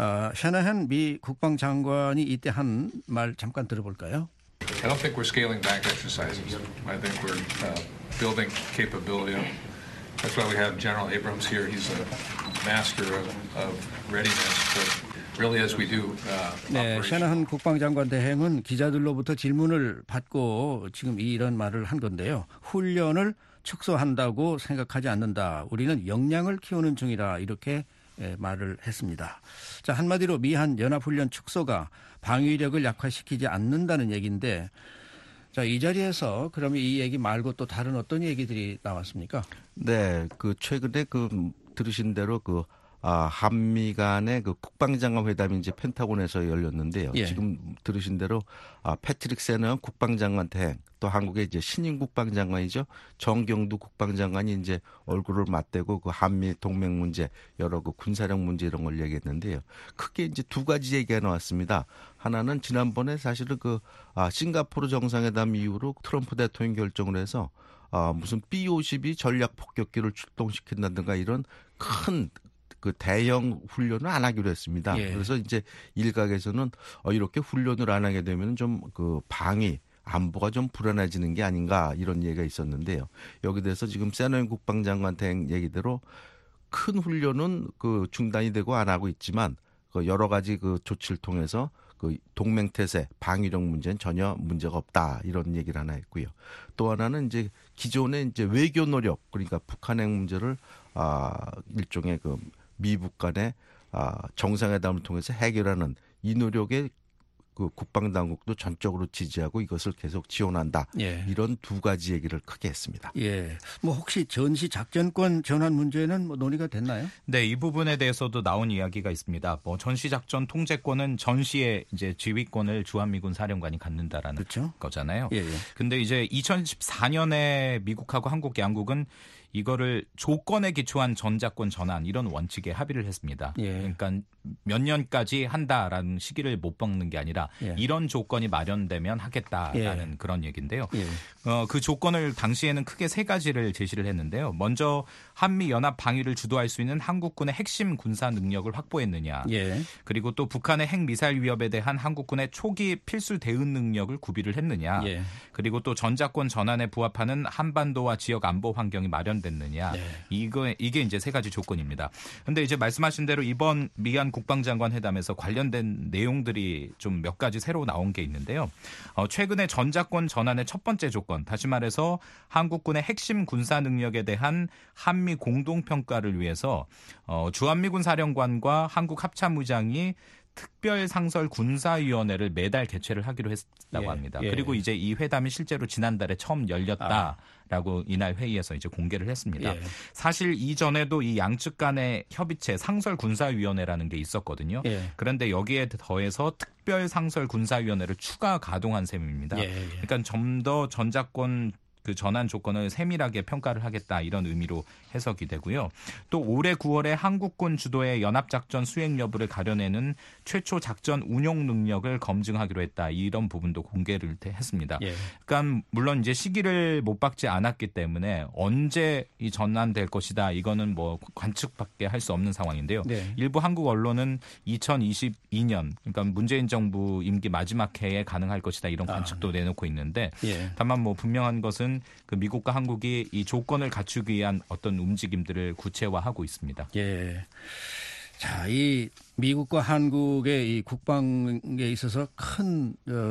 셰너한 미 국방장관이 이때 한 말 잠깐 들어볼까요? I don't think we're scaling back exercises. I think we're building capability. That's why we have General Abrams here. He's a master of readiness. But really, as we do, 네, 셰너한 국방장관 대행은 기자들로부터 질문을 받고 지금 이런 말을 한 건데요. 훈련을 축소한다고 생각하지 않는다. 우리는 역량을 키우는 중이다. 이렇게 말을 했습니다. 자, 한마디로 미한 연합훈련 축소가 방위력을 약화시키지 않는다는 얘기인데 자, 이 자리에서 그러면 이 얘기 말고 또 다른 어떤 얘기들이 나왔습니까? 네, 그 최근에 그 들으신 대로 그 한미 간의 그 국방장관 회담이 이제 펜타곤에서 열렸는데요. 예. 지금 들으신 대로 패트릭 세너 국방장관 대행 또 한국의 이제 신임 국방장관이죠. 정경두 국방장관이 이제 얼굴을 맞대고 그 한미 동맹 문제 여러 그 군사력 문제 이런 걸 얘기했는데요. 크게 이제 두 가지 얘기가 나왔습니다. 하나는 지난번에 사실은 그 싱가포르 정상회담 이후로 트럼프 대통령이 결정을 해서 무슨 B-52 전략 폭격기를 출동시킨다든가 이런 큰 그 대형 훈련을 안 하기로 했습니다. 예. 그래서 이제 일각에서는 이렇게 훈련을 안 하게 되면 좀 그 방위 안보가 좀 불안해지는 게 아닌가 이런 얘기가 있었는데요. 여기 대해서 지금 세너인 국방장관 대행 얘기대로 큰 훈련은 그 중단이 되고 안 하고 있지만 그 여러 가지 그 조치를 통해서 그 동맹 태세, 방위력 문제는 전혀 문제가 없다 이런 얘기를 하나 했고요. 또 하나는 이제 기존의 이제 외교 노력 그러니까 북한핵 문제를 일종의 그 미북 간의 정상회담을 통해서 해결하는 이 노력에 그 국방당국도 전적으로 지지하고 이것을 계속 지원한다. 예. 이런 두 가지 얘기를 크게 했습니다. 예. 뭐 혹시 전시 작전권 전환 문제는 뭐 논의가 됐나요? 네, 이 부분에 대해서도 나온 이야기가 있습니다. 뭐 전시 작전 통제권은 전시의 이제 지휘권을 주한미군 사령관이 갖는다라는 그렇죠? 거잖아요. 예, 예. 근데 이제 2014년에 미국하고 한국 양국은 이거를 조건에 기초한 전자권 전환 이런 원칙에 합의를 했습니다. 예. 그러니까 몇 년까지 한다라는 시기를 못 박는 게 아니라 예. 이런 조건이 마련되면 하겠다라는 예. 그런 얘기인데요. 예. 그 조건을 당시에는 크게 세 가지를 제시를 했는데요. 먼저 한미 연합 방위를 주도할 수 있는 한국군의 핵심 군사 능력을 확보했느냐. 예. 그리고 또 북한의 핵 미사일 위협에 대한 한국군의 초기 필수 대응 능력을 구비를 했느냐. 예. 그리고 또 전자권 전환에 부합하는 한반도와 지역 안보 환경이 마련됐느냐. 네. 이게 이제 세 가지 조건입니다. 그런데 이제 말씀하신 대로 이번 미한 국방장관 회담에서 관련된 내용들이 좀 몇 가지 새로 나온 게 있는데요. 최근에 전자권 전환의 첫 번째 조건, 다시 말해서 한국군의 핵심 군사 능력에 대한 한미 공동평가를 위해서 주한미군 사령관과 한국 합참의장이 특별상설 군사위원회를 매달 개최를 하기로 했다고 합니다. 그리고 이제 이 회담이 실제로 지난달에 처음 열렸다라고 이날 회의에서 이제 공개를 했습니다. 사실 이전에도 이 양측 간의 협의체 상설 군사위원회라는 게 있었거든요. 그런데 여기에 더해서 특별상설 군사위원회를 추가 가동한 셈입니다. 그러니까 좀 더 전자권 그 전환 조건을 세밀하게 평가를 하겠다 이런 의미로 해석이 되고요. 또 올해 9월에 한국군 주도의 연합작전 수행 여부를 가려내는 최초 작전 운용 능력을 검증하기로 했다. 이런 부분도 공개를 했습니다. 그러니까 물론 이제 시기를 못 박지 않았기 때문에 언제 이 전환될 것이다. 이거는 뭐 관측밖에 할 수 없는 상황인데요. 일부 한국 언론은 2022년 그러니까 문재인 정부 임기 마지막 해에 가능할 것이다. 이런 관측도 내놓고 있는데 다만 뭐 분명한 것은 그 미국과 한국이 이 조건을 갖추기 위한 어떤 움직임들을 구체화하고 있습니다. 자, 이 미국과 한국의 이 국방에 있어서 큰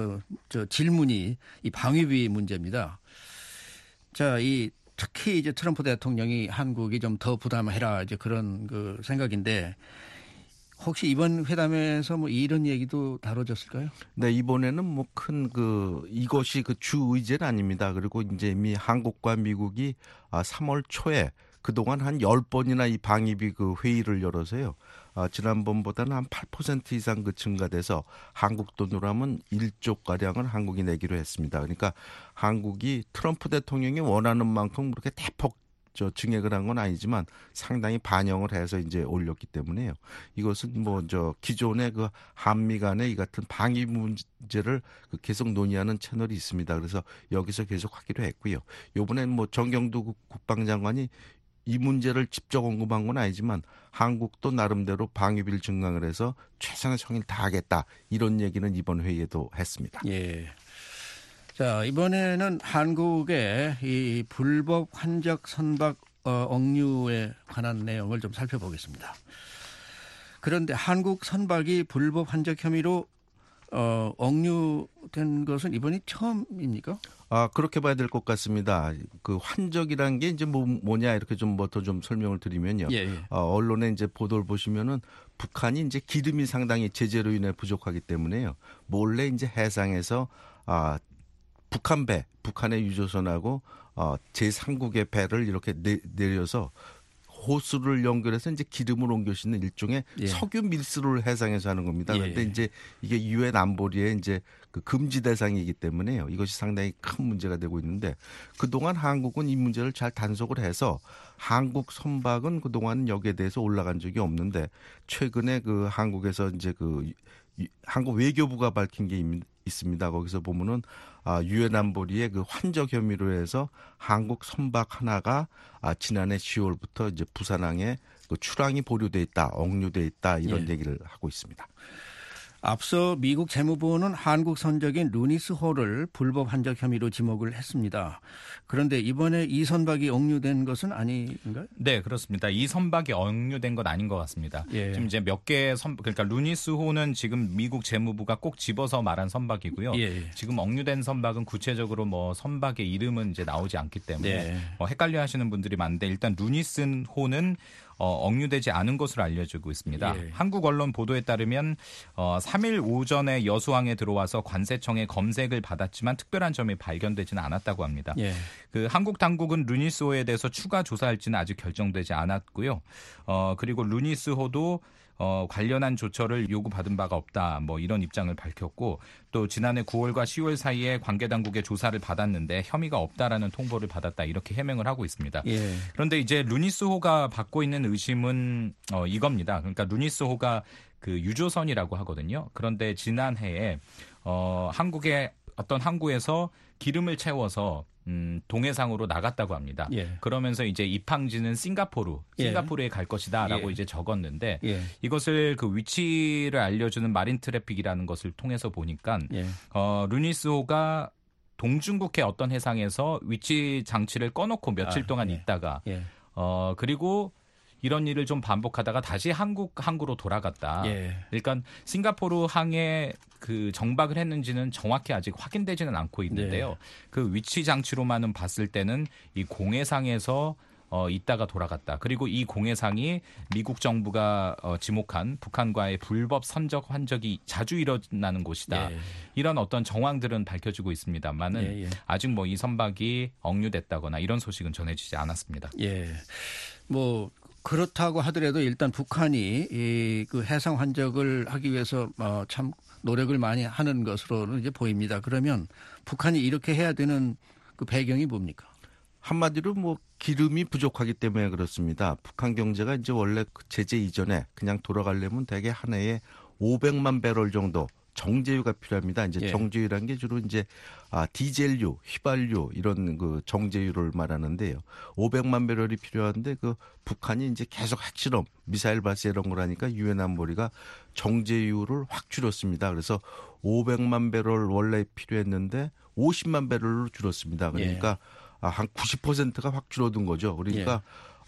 질문이 이 방위비 문제입니다. 자, 이 특히 이제 트럼프 대통령이 한국이 좀 더 부담해라 이제 그런 그 생각인데. 혹시 이번 회담에서 뭐 이런 얘기도 다뤄졌을까요? 네, 이번에는 뭐 큰 이것이 그 주 의제는 아닙니다. 그리고 이제 이미 한국과 미국이 3월 초에 그동안 한 10번이나 이 방위비 그 회의를 열어서요. 지난번보다는 한 8% 이상 그 증가돼서 한국 돈으로 하면 1조가량을 한국이 내기로 했습니다. 그러니까 한국이 트럼프 대통령이 원하는 만큼 그렇게 대폭 증액을 한 건 아니지만 상당히 반영을 해서 이제 올렸기 때문에요. 이것은 뭐 기존의 그 한미 간의 이 같은 방위 문제를 계속 논의하는 채널이 있습니다. 그래서 여기서 계속 하기로 했고요. 이번엔 뭐 정경두 국방장관이 이 문제를 직접 언급한 건 아니지만 한국도 나름대로 방위비를 증강을 해서 최선의 성의를 다하겠다. 이런 얘기는 이번 회의에도 했습니다. 자, 이번에는 한국의 이 불법 환적 선박 억류에 관한 내용을 좀 살펴보겠습니다. 그런데 한국 선박이 불법 환적 혐의로 억류된 것은 이번이 처음입니까? 그렇게 봐야 될 것 같습니다. 그 환적이라는 게 이제 뭐냐 이렇게 좀 더 좀 설명을 드리면요. 언론에 이제 보도를 보시면은 북한이 이제 기름이 상당히 제재로 인해 부족하기 때문에요. 몰래 이제 해상에서 북한의 유조선하고 제3국의 배를 이렇게 내려서 호수를 연결해서 이제 기름을 옮길 수 있는 일종의 석유 밀수를 해상에서 하는 겁니다. 그런데 이제 이게 유엔 안보리의 이제 그 금지 대상이기 때문에요. 이것이 상당히 큰 문제가 되고 있는데 그동안 한국은 이 문제를 잘 단속을 해서 한국 선박은 그동안 여기에 대해서 올라간 적이 없는데 최근에 그 한국에서 이제 그 한국 외교부가 밝힌 게 있습니다. 거기서 보면은 유엔 안보리의 그 환적 혐의로 해서 한국 선박 하나가 지난해 10월부터 이제 부산항에 그 출항이 보류돼 있다, 억류돼 있다 이런 얘기를 하고 있습니다. 앞서 미국 재무부는 한국 선적인 루니스호를 불법 환적 혐의로 지목을 했습니다. 그런데 이번에 이 선박이 억류된 것은 아닌가요? 네, 그렇습니다. 이 선박이 억류된 건 아닌 것 같습니다. 지금 이제 몇 개의 그러니까 루니스호는 지금 미국 재무부가 꼭 집어서 말한 선박이고요. 지금 억류된 선박은 구체적으로 뭐 선박의 이름은 이제 나오지 않기 때문에 헷갈려하시는 분들이 많은데 일단 루니스호는 억류되지 않은 것으로 알려지고 있습니다. 한국 언론 보도에 따르면 3일 오전에 여수항에 들어와서 관세청의 검색을 받았지만 특별한 점이 발견되지는 않았다고 합니다. 그 한국 당국은 루니스호에 대해서 추가 조사할지는 아직 결정되지 않았고요. 그리고 루니스호도 관련한 조처를 요구받은 바가 없다. 뭐 이런 입장을 밝혔고 또 지난해 9월과 10월 사이에 관계당국의 조사를 받았는데 혐의가 없다라는 통보를 받았다. 이렇게 해명을 하고 있습니다. 그런데 이제 루니스호가 받고 있는 의심은 이겁니다. 그러니까 루니스호가 그 유조선이라고 하거든요. 그런데 지난해에 한국의 어떤 항구에서 기름을 채워서 동해상으로 나갔다고 합니다. 그러면서 이제 입항지는 싱가포르에 갈 것이다라고 이제 적었는데 이것을 그 위치를 알려주는 마린 트래픽이라는 것을 통해서 보니까 루니스호가 동중국해 어떤 해상에서 위치 장치를 꺼놓고 며칠 동안 있다가 그리고 이런 일을 좀 반복하다가 다시 항구로 돌아갔다. 그러니까 싱가포르 항에 그 정박을 했는지는 정확히 아직 확인되지는 않고 있는데요. 그 위치 장치로만은 봤을 때는 이 공해상에서 있다가 돌아갔다. 그리고 이 공해상이 미국 정부가 지목한 북한과의 불법 선적 환적이 자주 일어나는 곳이다. 이런 어떤 정황들은 밝혀지고 있습니다만은 아직 뭐 이 선박이 억류됐다거나 이런 소식은 전해지지 않았습니다. 뭐 그렇다고 하더라도 일단 북한이 그 해상 환적을 하기 위해서 참 노력을 많이 하는 것으로는 이제 보입니다. 그러면 북한이 이렇게 해야 되는 그 배경이 뭡니까? 한마디로 뭐 기름이 부족하기 때문에 그렇습니다. 북한 경제가 이제 원래 제재 이전에 그냥 돌아가려면 대개 한 해에 500만 배럴 정도 정제유가 필요합니다. 이제 정제유라는 게 주로 이제 디젤유, 휘발유 이런 그 정제유를 말하는데요. 500만 배럴이 필요한데 그 북한이 이제 계속 핵실험, 미사일 발사 이런 걸 하니까 유엔 안보리가 정제유를 확 줄였습니다. 그래서 500만 배럴 원래 필요했는데 50만 배럴로 줄었습니다. 그러니까 한 90%가 확 줄어든 거죠. 그러니까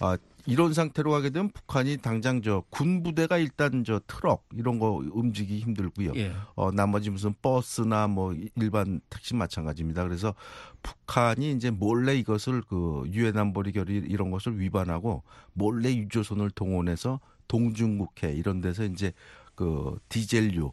이런 상태로 가게 되면 북한이 당장 군부대가 일단 트럭 이런 거 움직이기 힘들고요. 나머지 무슨 버스나 뭐 일반 택시 마찬가지입니다. 그래서 북한이 이제 몰래 이것을 그 유엔 안보리 결의 이런 것을 위반하고 몰래 유조선을 동원해서 동중국해 이런 데서 이제 그 디젤유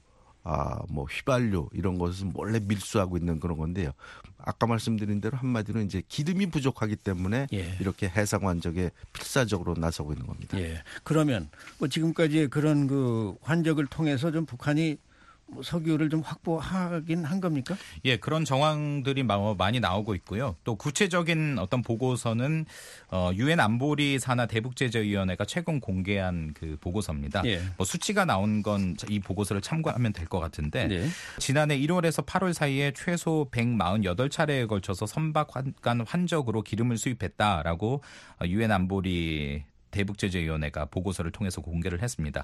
뭐 휘발유 이런 것을 몰래 밀수하고 있는 그런 건데요. 아까 말씀드린 대로 한마디로 이제 기름이 부족하기 때문에 이렇게 해상 환적에 필사적으로 나서고 있는 겁니다. 그러면 뭐 지금까지 그런 그 환적을 통해서 좀 북한이 석유를 좀 확보하긴 한 겁니까? 그런 정황들이 많이 나오고 있고요. 또 구체적인 어떤 보고서는 유엔 안보리 산하 대북제재위원회가 최근 공개한 그 보고서입니다. 뭐 수치가 나온 건 이 보고서를 참고하면 될 것 같은데 지난해 1월에서 8월 사이에 최소 148차례에 걸쳐서 선박 간 환적으로 기름을 수입했다라고 유엔 안보리 대북제재위원회가 보고서를 통해서 공개를 했습니다.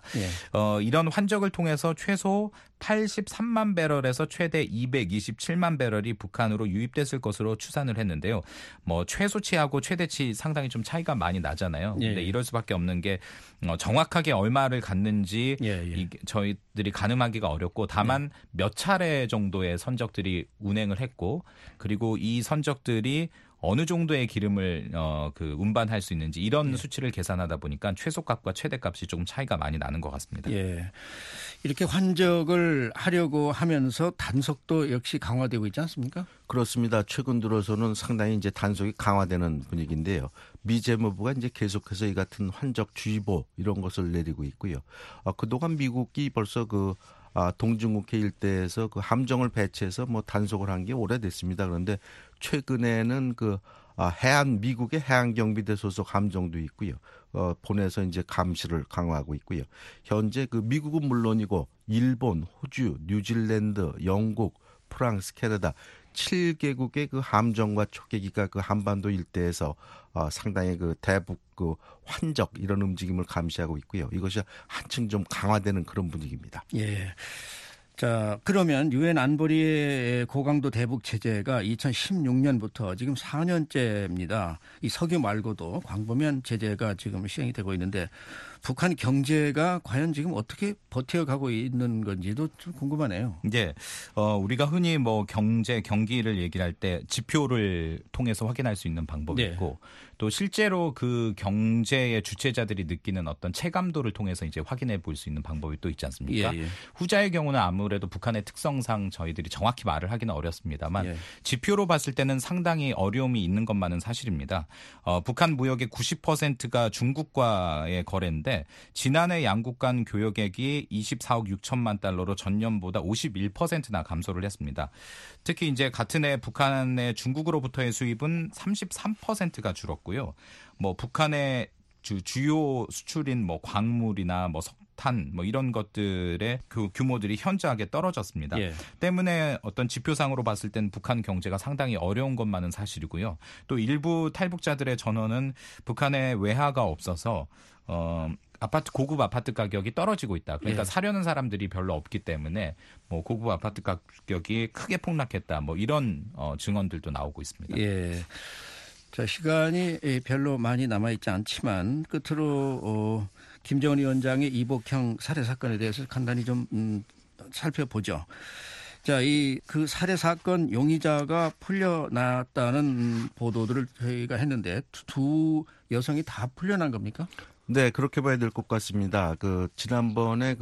이런 환적을 통해서 최소 83만 배럴에서 최대 227만 배럴이 북한으로 유입됐을 것으로 추산을 했는데요. 뭐 최소치하고 최대치 상당히 좀 차이가 많이 나잖아요. 근데 이럴 수밖에 없는 게 정확하게 얼마를 갔는지 저희들이 가늠하기가 어렵고 다만 몇 차례 정도의 선적들이 운행을 했고 그리고 이 선적들이 어느 정도의 기름을 운반할 수 있는지 이런 수치를 계산하다 보니까 최소값과 최대값이 조금 차이가 많이 나는 것 같습니다. 이렇게 환적을 하려고 하면서 단속도 역시 강화되고 있지 않습니까? 그렇습니다. 최근 들어서는 상당히 이제 단속이 강화되는 분위기인데요. 미 재무부가 이제 계속해서 이 같은 환적 주의보 이런 것을 내리고 있고요. 그동안 미국이 벌써 동중국해 일대에서 그 함정을 배치해서 뭐 단속을 한 게 오래됐습니다. 그런데 최근에는 미국의 해양경비대 소속 함정도 있고요. 보내서 이제 감시를 강화하고 있고요. 현재 그 미국은 물론이고 일본, 호주, 뉴질랜드, 영국, 프랑스, 캐나다 7개국의 그 함정과 초계기가 그 한반도 일대에서 상당히 그 대북 그 환적 이런 움직임을 감시하고 있고요. 이것이 한층 좀 강화되는 그런 분위기입니다. 자, 그러면 유엔 안보리의 고강도 대북 제재가 2016년부터 지금 4년째입니다. 이 석유 말고도 광범위한 제재가 지금 시행이 되고 있는데 북한 경제가 과연 지금 어떻게 버텨가고 있는 건지도 좀 궁금하네요. 우리가 흔히 뭐 경기를 얘기할 때 지표를 통해서 확인할 수 있는 방법이 있고 또 실제로 그 경제의 주체자들이 느끼는 어떤 체감도를 통해서 이제 확인해 볼 수 있는 방법이 또 있지 않습니까? 후자의 경우는 아무래도 북한의 특성상 저희들이 정확히 말을 하기는 어렵습니다만 지표로 봤을 때는 상당히 어려움이 있는 것만은 사실입니다. 북한 무역의 90%가 중국과의 거래인데 지난해 양국 간 교역액이 24억 6천만 달러로 전년보다 51%나 감소를 했습니다. 특히 이제 같은 해 북한의 중국으로부터의 수입은 33%가 줄었고요. 뭐 북한의 주요 수출인 뭐 광물이나 뭐 석탄 뭐 이런 것들의 그 규모들이 현저하게 떨어졌습니다. 때문에 어떤 지표상으로 봤을 땐 북한 경제가 상당히 어려운 것만은 사실이고요. 또 일부 탈북자들의 전언은 북한에 외화가 없어서 고급 아파트 가격이 떨어지고 있다. 그러니까 사려는 사람들이 별로 없기 때문에 뭐 고급 아파트 가격이 크게 폭락했다. 뭐 이런 증언들도 나오고 있습니다. 자, 시간이 별로 많이 남아있지 않지만 끝으로 김정은 위원장의 이복형 살해 사건에 대해서 간단히 좀 살펴보죠. 자, 그 살해 사건 용의자가 풀려났다는 보도들을 저희가 했는데 두 여성이 다 풀려난 겁니까? 네, 그렇게 봐야 될 것 같습니다. 지난번에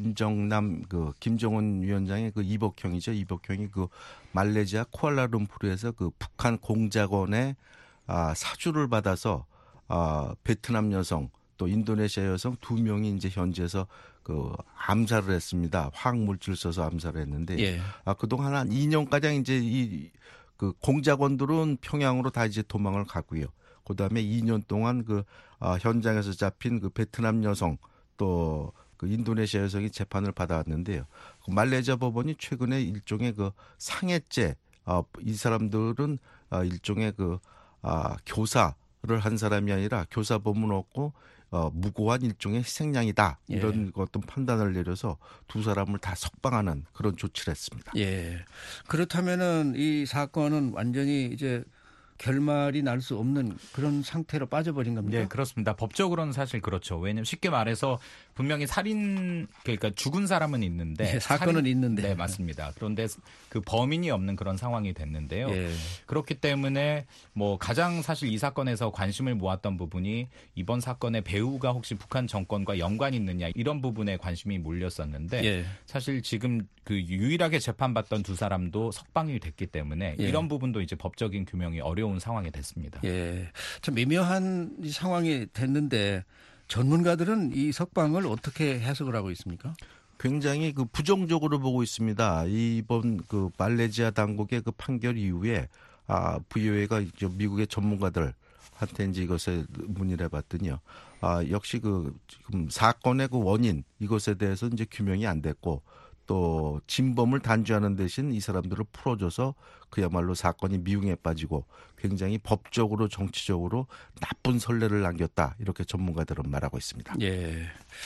김정은 위원장의 이복형이죠. 이복형이 말레이시아 쿠알라룸푸르에서 북한 공작원의 사주를 받아서 베트남 여성 또 인도네시아 여성 2명이 이제 현지에서 암살을 했습니다. 화학물질 써서 암살을 했는데 예. 그동안 한 2년가량 이제 공작원들은 평양으로 다 이제 도망을 가고요. 그다음에 2년 동안 현장에서 잡힌 베트남 여성 또 인도네시아 여성이 재판을 받아왔는데요. 말레이시아 법원이 최근에 일종의 상해죄, 이 사람들은 일종의 교사를 한 사람이 아니라 교사 법문 없고 무고한 일종의 희생양이다. 이런 어떤 판단을 내려서 두 사람을 다 석방하는 그런 조치를 했습니다. 예. 그렇다면은 이 사건은 완전히 이제 결말이 날 수 없는 그런 상태로 빠져버린 겁니다. 네, 그렇습니다. 법적으로는 사실 그렇죠. 왜냐하면 쉽게 말해서 분명히 그러니까 죽은 사람은 있는데 네, 사건은 있는데. 네, 맞습니다. 그런데 그 범인이 없는 그런 상황이 됐는데요. 예. 그렇기 때문에 가장 사실 이 사건에서 관심을 모았던 부분이 이번 사건의 배우가 혹시 북한 정권과 연관이 있느냐 이런 부분에 관심이 몰렸었는데 예. 사실 지금 유일하게 재판받던 두 사람도 석방이 됐기 때문에 이런 부분도 이제 법적인 규명이 어려운 상황이 됐습니다. 예, 참 미묘한 상황이 됐는데 전문가들은 이 석방을 어떻게 해석을 하고 있습니까? 굉장히 부정적으로 보고 있습니다. 이번 말레이시아 당국의 판결 이후에 VOA가 미국의 전문가들한테 이제 이것에 문의를 해봤더니요. 역시 지금 사건의 원인 이것에 대해서 이제 규명이 안 됐고 또 진범을 단죄하는 대신 이 사람들을 풀어줘서 그야말로 사건이 미궁에 빠지고 굉장히 법적으로 정치적으로 나쁜 선례를 남겼다. 이렇게 전문가들은 말하고 있습니다. 예.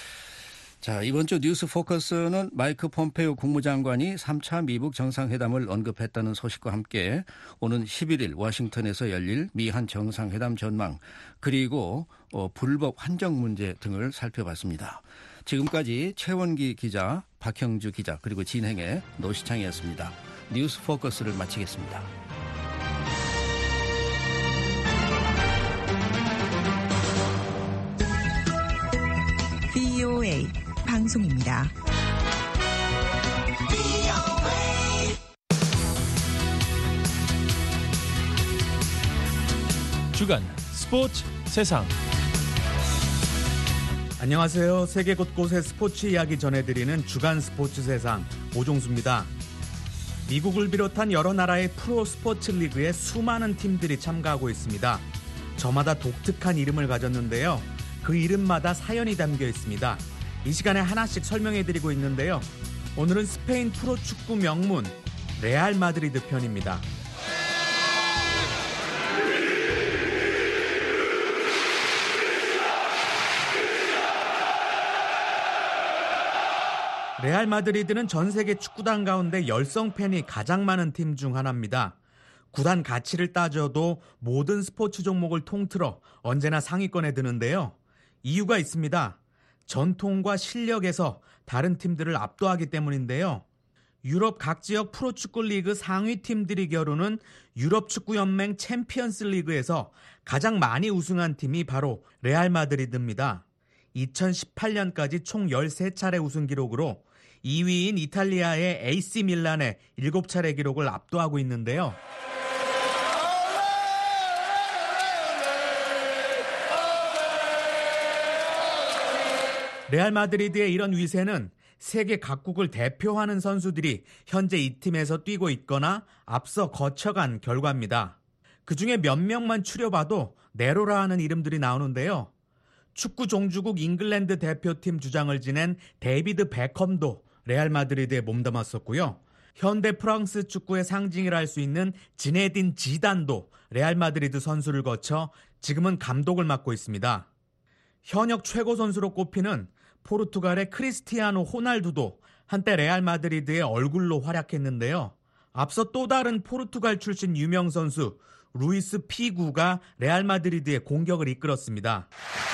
자, 이번 주 뉴스 포커스는 마이크 폼페이오 국무장관이 3차 미북 정상회담을 언급했다는 소식과 함께 오는 11일 워싱턴에서 열릴 미한 정상회담 전망 그리고 불법 환정 문제 등을 살펴봤습니다. 지금까지 최원기 기자, 박형주 기자 그리고 진행의 노시창이었습니다. 뉴스 포커스를 마치겠습니다. VOA 방송입니다. 주간 스포츠 세상. 안녕하세요. 세계 곳곳의 스포츠 이야기 전해드리는 주간 스포츠 세상 오종수입니다. 미국을 비롯한 여러 나라의 프로 스포츠 리그에 수많은 팀들이 참가하고 있습니다. 저마다 독특한 이름을 가졌는데요. 그 이름마다 사연이 담겨 있습니다. 이 시간에 하나씩 설명해드리고 있는데요. 오늘은 스페인 프로축구 명문 레알 마드리드 편입니다. 레알 마드리드는 전 세계 축구단 가운데 열성 팬이 가장 많은 팀 중 하나입니다. 구단 가치를 따져도 모든 스포츠 종목을 통틀어 언제나 상위권에 드는데요. 이유가 있습니다. 전통과 실력에서 다른 팀들을 압도하기 때문인데요. 유럽 각 지역 프로축구 리그 상위 팀들이 겨루는 유럽축구연맹 챔피언스 리그에서 가장 많이 우승한 팀이 바로 레알 마드리드입니다. 2018년까지 총 13차례 우승 기록으로 2위인 이탈리아의 AC 밀란의 7차례 기록을 압도하고 있는데요. 레알 마드리드의 이런 위세는 세계 각국을 대표하는 선수들이 현재 이 팀에서 뛰고 있거나 앞서 거쳐간 결과입니다. 그중에 몇 명만 추려봐도 네로라 하는 이름들이 나오는데요. 축구 종주국 잉글랜드 대표팀 주장을 지낸 데이비드 베컴도 레알 마드리드에 몸담았었고요. 현대 프랑스 축구의 상징이라 할 수 있는 지네딘 지단도 레알 마드리드 선수를 거쳐 지금은 감독을 맡고 있습니다. 현역 최고 선수로 꼽히는 포르투갈의 크리스티아노 호날두도 한때 레알 마드리드의 얼굴로 활약했는데요. 앞서 또 다른 포르투갈 출신 유명 선수 루이스 피구가 레알 마드리드의 공격을 이끌었습니다.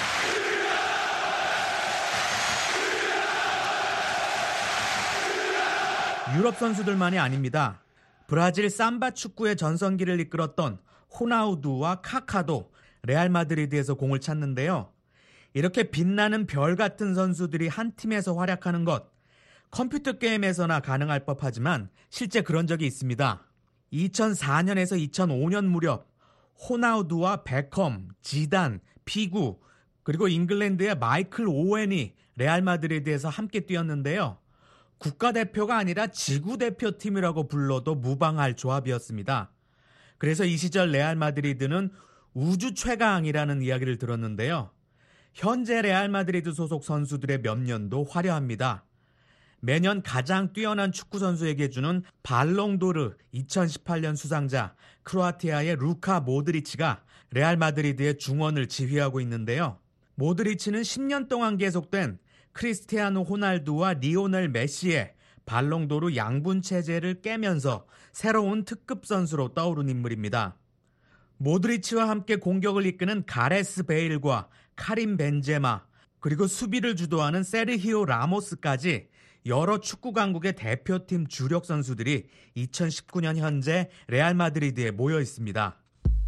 유럽 선수들만이 아닙니다. 브라질 삼바 축구의 전성기를 이끌었던 호나우두와 카카도 레알 마드리드에서 공을 찼는데요. 이렇게 빛나는 별 같은 선수들이 한 팀에서 활약하는 것, 컴퓨터 게임에서나 가능할 법하지만 실제 그런 적이 있습니다. 2004년에서 2005년 무렵 호나우두와 베컴, 지단, 피구, 그리고 잉글랜드의 마이클 오웬이 레알 마드리드에서 함께 뛰었는데요. 국가대표가 아니라 지구대표팀이라고 불러도 무방할 조합이었습니다. 그래서 이 시절 레알 마드리드는 우주 최강이라는 이야기를 들었는데요. 현재 레알 마드리드 소속 선수들의 몇 년도 화려합니다. 매년 가장 뛰어난 축구 선수에게 주는 발롱도르 2018년 수상자 크로아티아의 루카 모드리치가 레알 마드리드의 중원을 지휘하고 있는데요. 모드리치는 10년 동안 계속된 크리스티아노 호날두와 리오넬 메시의 발롱도르 양분 체제를 깨면서 새로운 특급 선수로 떠오른 인물입니다. 모드리치와 함께 공격을 이끄는 가레스 베일과 카림 벤제마, 그리고 수비를 주도하는 세르히오 라모스까지 여러 축구 강국의 대표팀 주력 선수들이 2019년 현재 레알 마드리드에 모여 있습니다.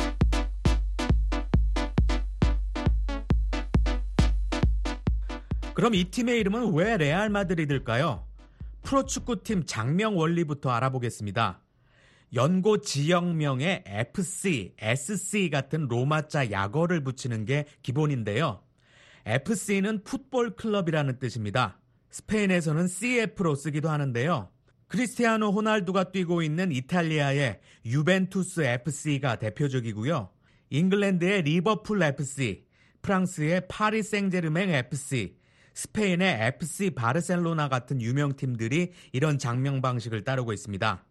그럼 이 팀의 이름은 왜 레알 마드리드일까요? 프로축구팀 장명 원리부터 알아보겠습니다. 연고 지역명에 FC, SC 같은 로마자 약어를 붙이는 게 기본인데요. FC는 풋볼 클럽이라는 뜻입니다. 스페인에서는 CF로 쓰기도 하는데요. 크리스티아노 호날두가 뛰고 있는 이탈리아의 유벤투스 FC가 대표적이고요. 잉글랜드의 리버풀 FC, 프랑스의 파리 생제르맹 FC, 스페인의 FC 바르셀로나 같은 유명팀들이 이런 장명 방식을 따르고 있습니다.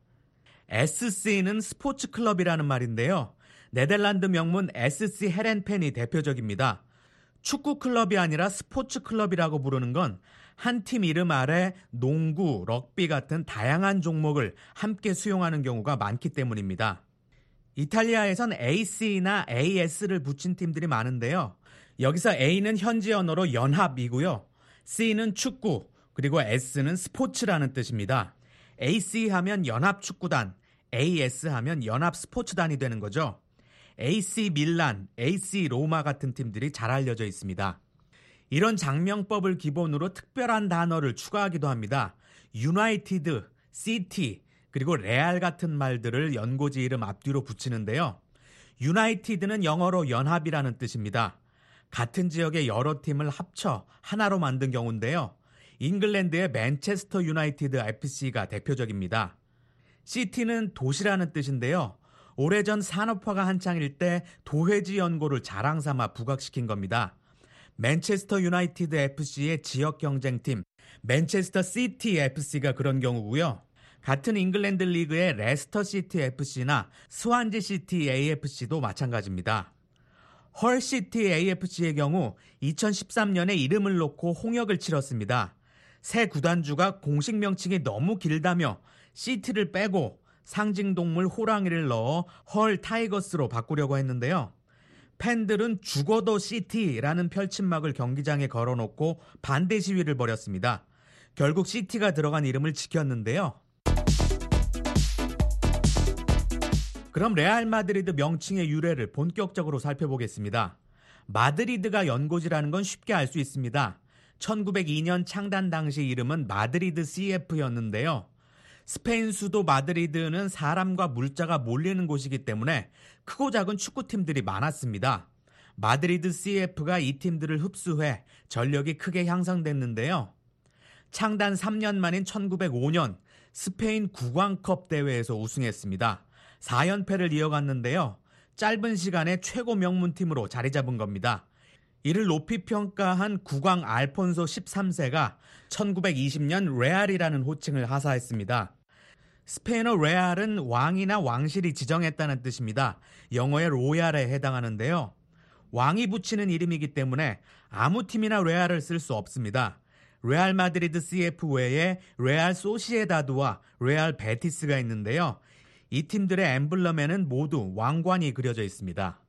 SC는 스포츠 클럽이라는 말인데요. 네덜란드 명문 SC 헤렌펜이 대표적입니다. 축구 클럽이 아니라 스포츠 클럽이라고 부르는 건 한 팀 이름 아래 농구, 럭비 같은 다양한 종목을 함께 수용하는 경우가 많기 때문입니다. 이탈리아에선 AC나 AS를 붙인 팀들이 많은데요. 여기서 A는 현지 언어로 연합이고요. C는 축구, 그리고 S는 스포츠라는 뜻입니다. AC 하면 연합축구단, AS 하면 연합스포츠단이 되는 거죠. AC 밀란, AC 로마 같은 팀들이 잘 알려져 있습니다. 이런 장명법을 기본으로 특별한 단어를 추가하기도 합니다. 유나이티드, 시티, 그리고 레알 같은 말들을 연고지 이름 앞뒤로 붙이는데요. 유나이티드는 영어로 연합이라는 뜻입니다. 같은 지역의 여러 팀을 합쳐 하나로 만든 경우인데요. 잉글랜드의 맨체스터 유나이티드 FC가 대표적입니다. 시티는 도시라는 뜻인데요. 오래전 산업화가 한창일 때 도회지 연고를 자랑 삼아 부각시킨 겁니다. 맨체스터 유나이티드 FC의 지역 경쟁팀 맨체스터 시티 FC가 그런 경우고요. 같은 잉글랜드 리그의 레스터 시티 FC나 스완지 시티 AFC도 마찬가지입니다. 헐 시티 AFC의 경우 2013년에 이름을 놓고 홍역을 치렀습니다. 새 구단주가 공식 명칭이 너무 길다며 시티를 빼고 상징동물 호랑이를 넣어 헐 타이거스로 바꾸려고 했는데요. 팬들은 죽어도 시티라는 펼침막을 경기장에 걸어놓고 반대 시위를 벌였습니다. 결국 시티가 들어간 이름을 지켰는데요. 그럼 레알 마드리드 명칭의 유래를 본격적으로 살펴보겠습니다. 마드리드가 연고지라는 건 쉽게 알 수 있습니다. 1902년 창단 당시 이름은 마드리드 CF였는데요. 스페인 수도 마드리드는 사람과 물자가 몰리는 곳이기 때문에 크고 작은 축구팀들이 많았습니다. 마드리드 CF가 이 팀들을 흡수해 전력이 크게 향상됐는데요. 창단 3년 만인 1905년 스페인 국왕컵 대회에서 우승했습니다. 4연패를 이어갔는데요. 짧은 시간에 최고 명문팀으로 자리 잡은 겁니다. 이를 높이 평가한 국왕 알폰소 13세가 1920년 레알이라는 호칭을 하사했습니다. 스페인어 레알은 왕이나 왕실이 지정했다는 뜻입니다. 영어의 로얄에 해당하는데요. 왕이 붙이는 이름이기 때문에 아무 팀이나 레알을 쓸 수 없습니다. 레알 마드리드 CF 외에 레알 소시에다드와 레알 베티스가 있는데요. 이 팀들의 엠블럼에는 모두 왕관이 그려져 있습니다.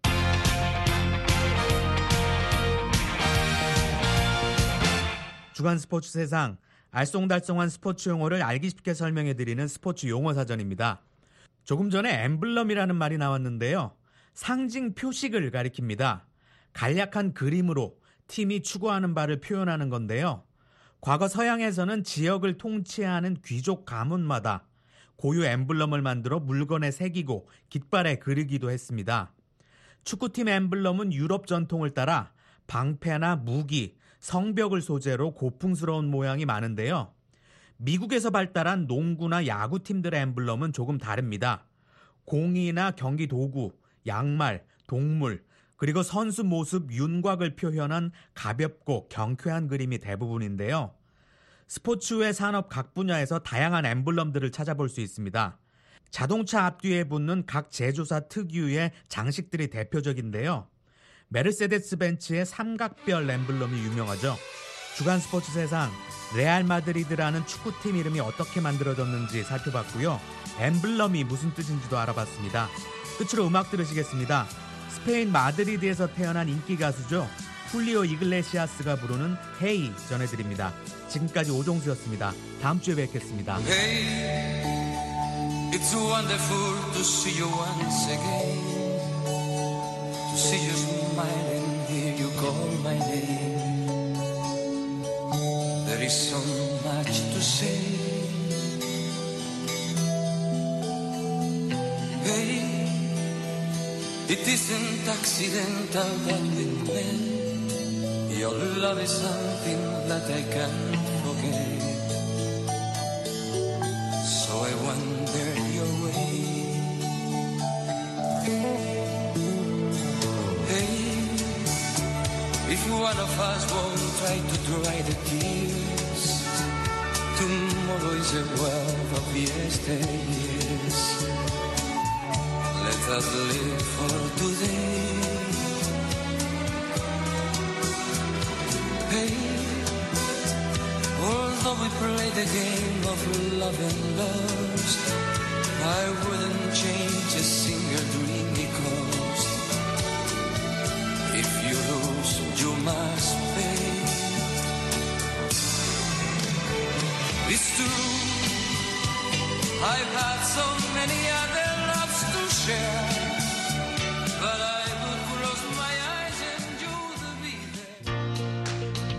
주간 스포츠 세상, 알쏭달쏭한 스포츠 용어를 알기 쉽게 설명해드리는 스포츠 용어 사전입니다. 조금 전에 엠블럼이라는 말이 나왔는데요. 상징 표식을 가리킵니다. 간략한 그림으로 팀이 추구하는 바를 표현하는 건데요. 과거 서양에서는 지역을 통치하는 귀족 가문마다 고유 엠블럼을 만들어 물건에 새기고 깃발에 그리기도 했습니다. 축구팀 엠블럼은 유럽 전통을 따라 방패나 무기, 성벽을 소재로 고풍스러운 모양이 많은데요. 미국에서 발달한 농구나 야구팀들의 엠블럼은 조금 다릅니다. 공이나 경기 도구, 양말, 동물, 그리고 선수 모습 윤곽을 표현한 가볍고 경쾌한 그림이 대부분인데요. 스포츠 외 산업 각 분야에서 다양한 엠블럼들을 찾아볼 수 있습니다. 자동차 앞뒤에 붙는 각 제조사 특유의 장식들이 대표적인데요. 메르세데스 벤츠의 삼각별 엠블럼이 유명하죠. 주간 스포츠 세상, 레알 마드리드라는 축구팀 이름이 어떻게 만들어졌는지 살펴봤고요. 엠블럼이 무슨 뜻인지도 알아봤습니다. 끝으로 음악 들으시겠습니다. 스페인 마드리드에서 태어난 인기 가수죠. 훌리오 이글레시아스가 부르는 헤이 전해드립니다. 지금까지 오종수였습니다. 다음 주에 뵙겠습니다. Hey, it's wonderful to see you once again. To see you smiling, hear you call my name. There is so much to say. Hey, it isn't accidental that we met. Your love is something that I can't forget. So I wander your way. Hey, if one of us won't try to dry the tears, tomorrow is a world of yesteryears. Let us live for today. Hey, although we play the game of love and lust, I wouldn't change a single dream because if you lose, you must pay. It's true, I've had so many other loves to share, but I would close my eyes and you would be there.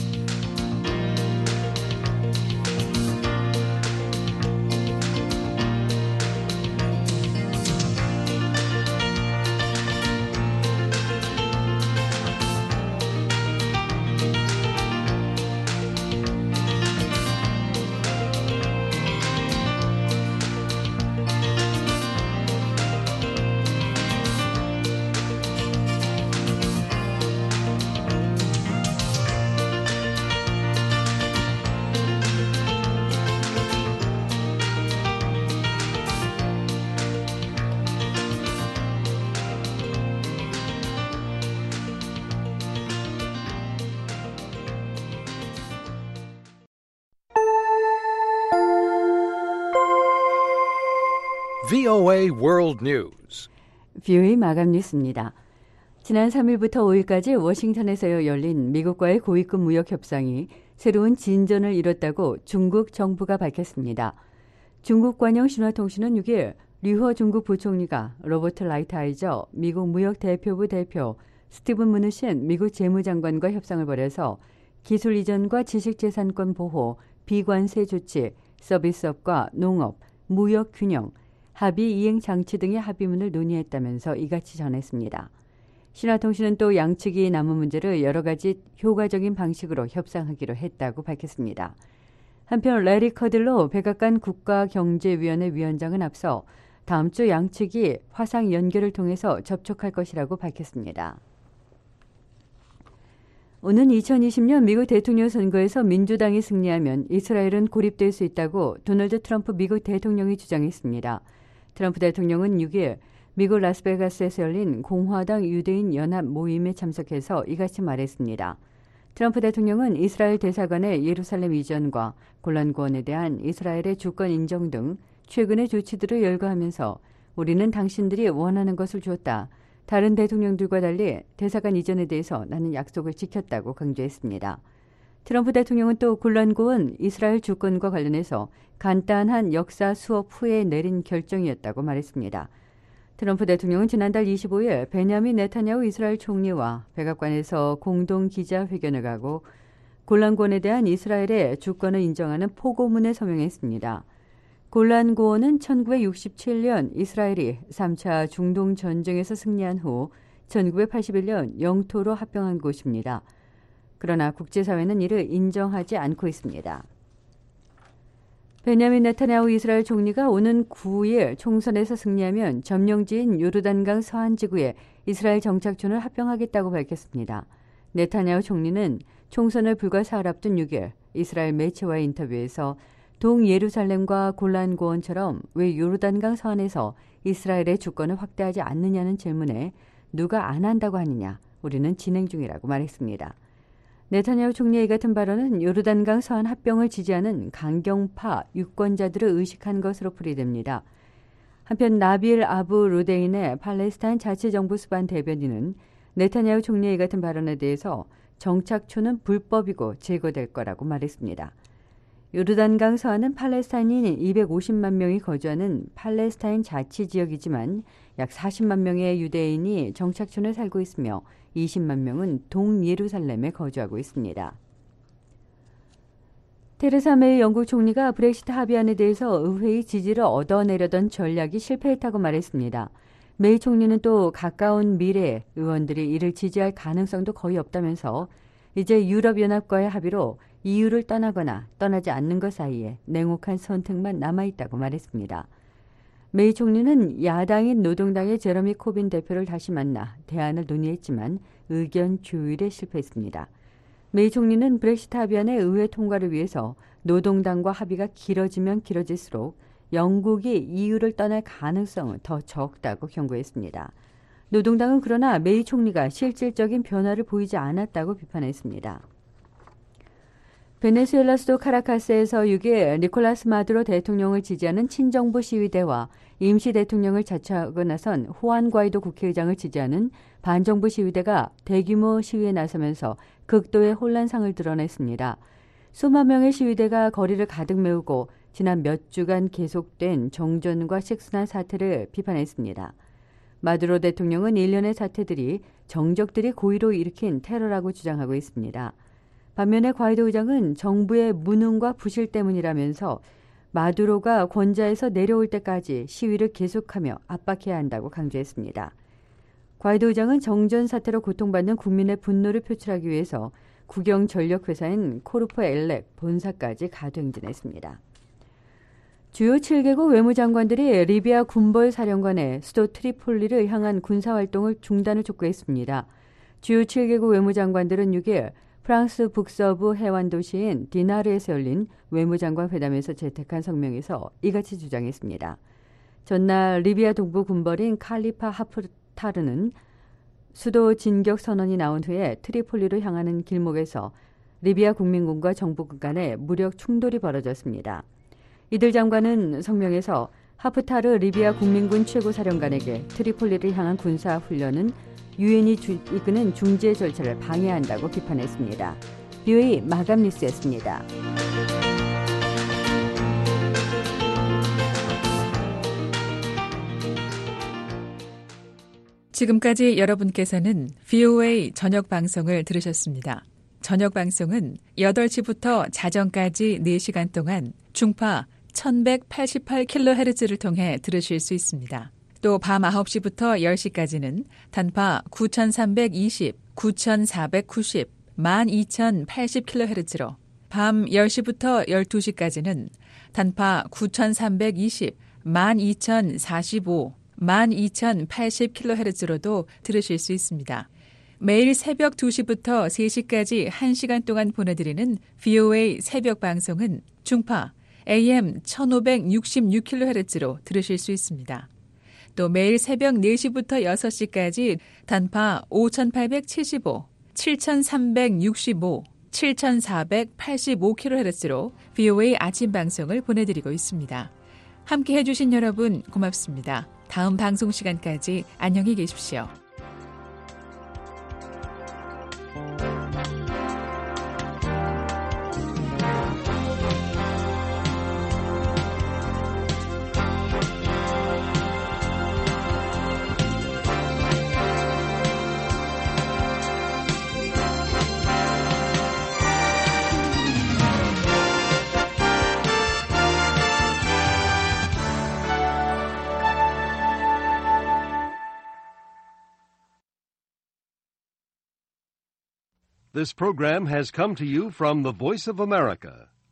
VOA World News. VOA 마감 뉴스입니다. 지난 3일부터 5일까지 워싱턴에서 열린 미국과의 고위급 무역 협상이 새로운 진전을 이뤘다고 중국 정부가 밝혔습니다. 중국 관영 신화통신은 6일 류허 중국 부총리가 로버트 라이트하이저 미국 무역대표부 대표, 스티븐 무누신 미국 재무장관과 협상을 벌여서 기술 이전과 지식재산권 보호, 비관세 조치, 서비스업과 농업, 무역 균형, 합의 이행 장치 등의 합의문을 논의했다면서 이같이 전했습니다. 신화통신은 또 양측이 남은 문제를 여러 가지 효과적인 방식으로 협상하기로 했다고 밝혔습니다. 한편 레리 커들로 백악관 국가경제위원회 위원장은 앞서 다음 주 양측이 화상 연결을 통해서 접촉할 것이라고 밝혔습니다. 오는 2020년 미국 대통령 선거에서 민주당이 승리하면 이스라엘은 고립될 수 있다고 도널드 트럼프 미국 대통령이 주장했습니다. 트럼프 대통령은 6일 미국 라스베가스에서 열린 공화당 유대인 연합 모임에 참석해서 이같이 말했습니다. 트럼프 대통령은 이스라엘 대사관의 예루살렘 이전과 골란 고원에 대한 이스라엘의 주권 인정 등 최근의 조치들을 열거하면서 우리는 당신들이 원하는 것을 주었다. 다른 대통령들과 달리 대사관 이전에 대해서 나는 약속을 지켰다고 강조했습니다. 트럼프 대통령은 또 골란 이스라엘 주권과 관련해서 간단한 역사 수업 후에 내린 결정이었다고 말했습니다. 트럼프 대통령은 지난달 25일 베냐민 네타냐후 이스라엘 총리와 백악관에서 공동 기자회견을 가고 골란고원에 대한 이스라엘의 주권을 인정하는 포고문에 서명했습니다. 골란고원은 1967년 이스라엘이 3차 중동 전쟁에서 승리한 후 1981년 영토로 합병한 곳입니다. 그러나 국제사회는 이를 인정하지 않고 있습니다. 베냐민 네타냐후 이스라엘 총리가 오는 9일 총선에서 승리하면 점령지인 요르단강 서안 지구에 이스라엘 정착촌을 합병하겠다고 밝혔습니다. 네타냐후 총리는 총선을 불과 사흘 앞둔 6일 이스라엘 매체와의 인터뷰에서 동예루살렘과 골란고원처럼 왜 요르단강 서안에서 이스라엘의 주권을 확대하지 않느냐는 질문에 누가 안 한다고 하느냐, 우리는 진행 중이라고 말했습니다. 네타냐후 총리의 같은 발언은 요르단강 서안 합병을 지지하는 강경파 유권자들을 의식한 것으로 풀이됩니다. 한편 나빌 아부 루데인의 팔레스타인 자치정부 수반 대변인은 네타냐후 총리의 같은 발언에 대해서 정착촌은 불법이고 제거될 거라고 말했습니다. 요르단강 서안은 팔레스타인인 250만 명이 거주하는 팔레스타인 자치지역이지만 약 40만 명의 유대인이 정착촌에 살고 있으며 20만 명은 동예루살렘에 거주하고 있습니다. 테레사 메이 영국 총리가 브렉시트 합의안에 대해서 의회의 지지를 얻어내려던 전략이 실패했다고 말했습니다. 메이 총리는 또 가까운 미래에 의원들이 이를 지지할 가능성도 거의 없다면서 이제 유럽연합과의 합의로 EU를 떠나거나 떠나지 않는 것 사이에 냉혹한 선택만 남아있다고 말했습니다. 메이 총리는 야당인 노동당의 제러미 코빈 대표를 다시 만나 대안을 논의했지만 의견 조율에 실패했습니다. 메이 총리는 브렉시트 합의안의 의회 통과를 위해서 노동당과 합의가 길어지면 길어질수록 영국이 EU를 떠날 가능성은 더 적다고 경고했습니다. 노동당은 그러나 메이 총리가 실질적인 변화를 보이지 않았다고 비판했습니다. 베네수엘라 수도 카라카스에서 6일 니콜라스 마두로 대통령을 지지하는 친정부 시위대와 임시 대통령을 자처하고 나선 후안 과이도 국회의장을 지지하는 반정부 시위대가 대규모 시위에 나서면서 극도의 혼란상을 드러냈습니다. 수만 명의 시위대가 거리를 가득 메우고 지난 몇 주간 계속된 정전과 식순환 사태를 비판했습니다. 마두로 대통령은 일련의 사태들이 정적들이 고의로 일으킨 테러라고 주장하고 있습니다. 반면에 과이도 의장은 정부의 무능과 부실 때문이라면서 마두로가 권좌에서 내려올 때까지 시위를 계속하며 압박해야 한다고 강조했습니다. 과이도 의장은 정전 사태로 고통받는 국민의 분노를 표출하기 위해서 국영 전력회사인 코르포 엘렉 본사까지 가도행진했습니다. 주요 7개국 외무장관들이 리비아 군벌 사령관의 수도 트리폴리를 향한 군사활동을 중단을 촉구했습니다. 주요 7개국 외무장관들은 6일 프랑스 북서부 해안도시인 디나르에서 열린 외무장관 회담에서 채택한 성명에서 이같이 주장했습니다. 전날 리비아 동부 군벌인 칼리파 하프타르는 수도 진격 선언이 나온 후에 트리폴리로 향하는 길목에서 리비아 국민군과 정부군 간에 무력 충돌이 벌어졌습니다. 이들 장관은 성명에서 하프타르 리비아 국민군 최고사령관에게 트리폴리를 향한 군사훈련은 유엔이 이끄는 중재 절차를 방해한다고 비판했습니다. VOA 마감 뉴스였습니다. 지금까지 여러분께서는 VOA 저녁 방송을 들으셨습니다. 저녁 방송은 8시부터 자정까지 4시간 동안 중파 1188kHz를 통해 들으실 수 있습니다. 또 밤 9시부터 10시까지는 단파 9320, 9490, 12080kHz로 밤 10시부터 12시까지는 단파 9320, 12045, 12080kHz로도 들으실 수 있습니다. 매일 새벽 2시부터 3시까지 1시간 동안 보내드리는 VOA 새벽 방송은 중파 AM 1566kHz로 들으실 수 있습니다. 또 매일 새벽 4시부터 6시까지 단파 5875, 7365, 7485kHz로 VOA 아침 방송을 보내드리고 있습니다. 함께 해주신 여러분 고맙습니다. 다음 방송 시간까지 안녕히 계십시오. This program has come to you from the Voice of America,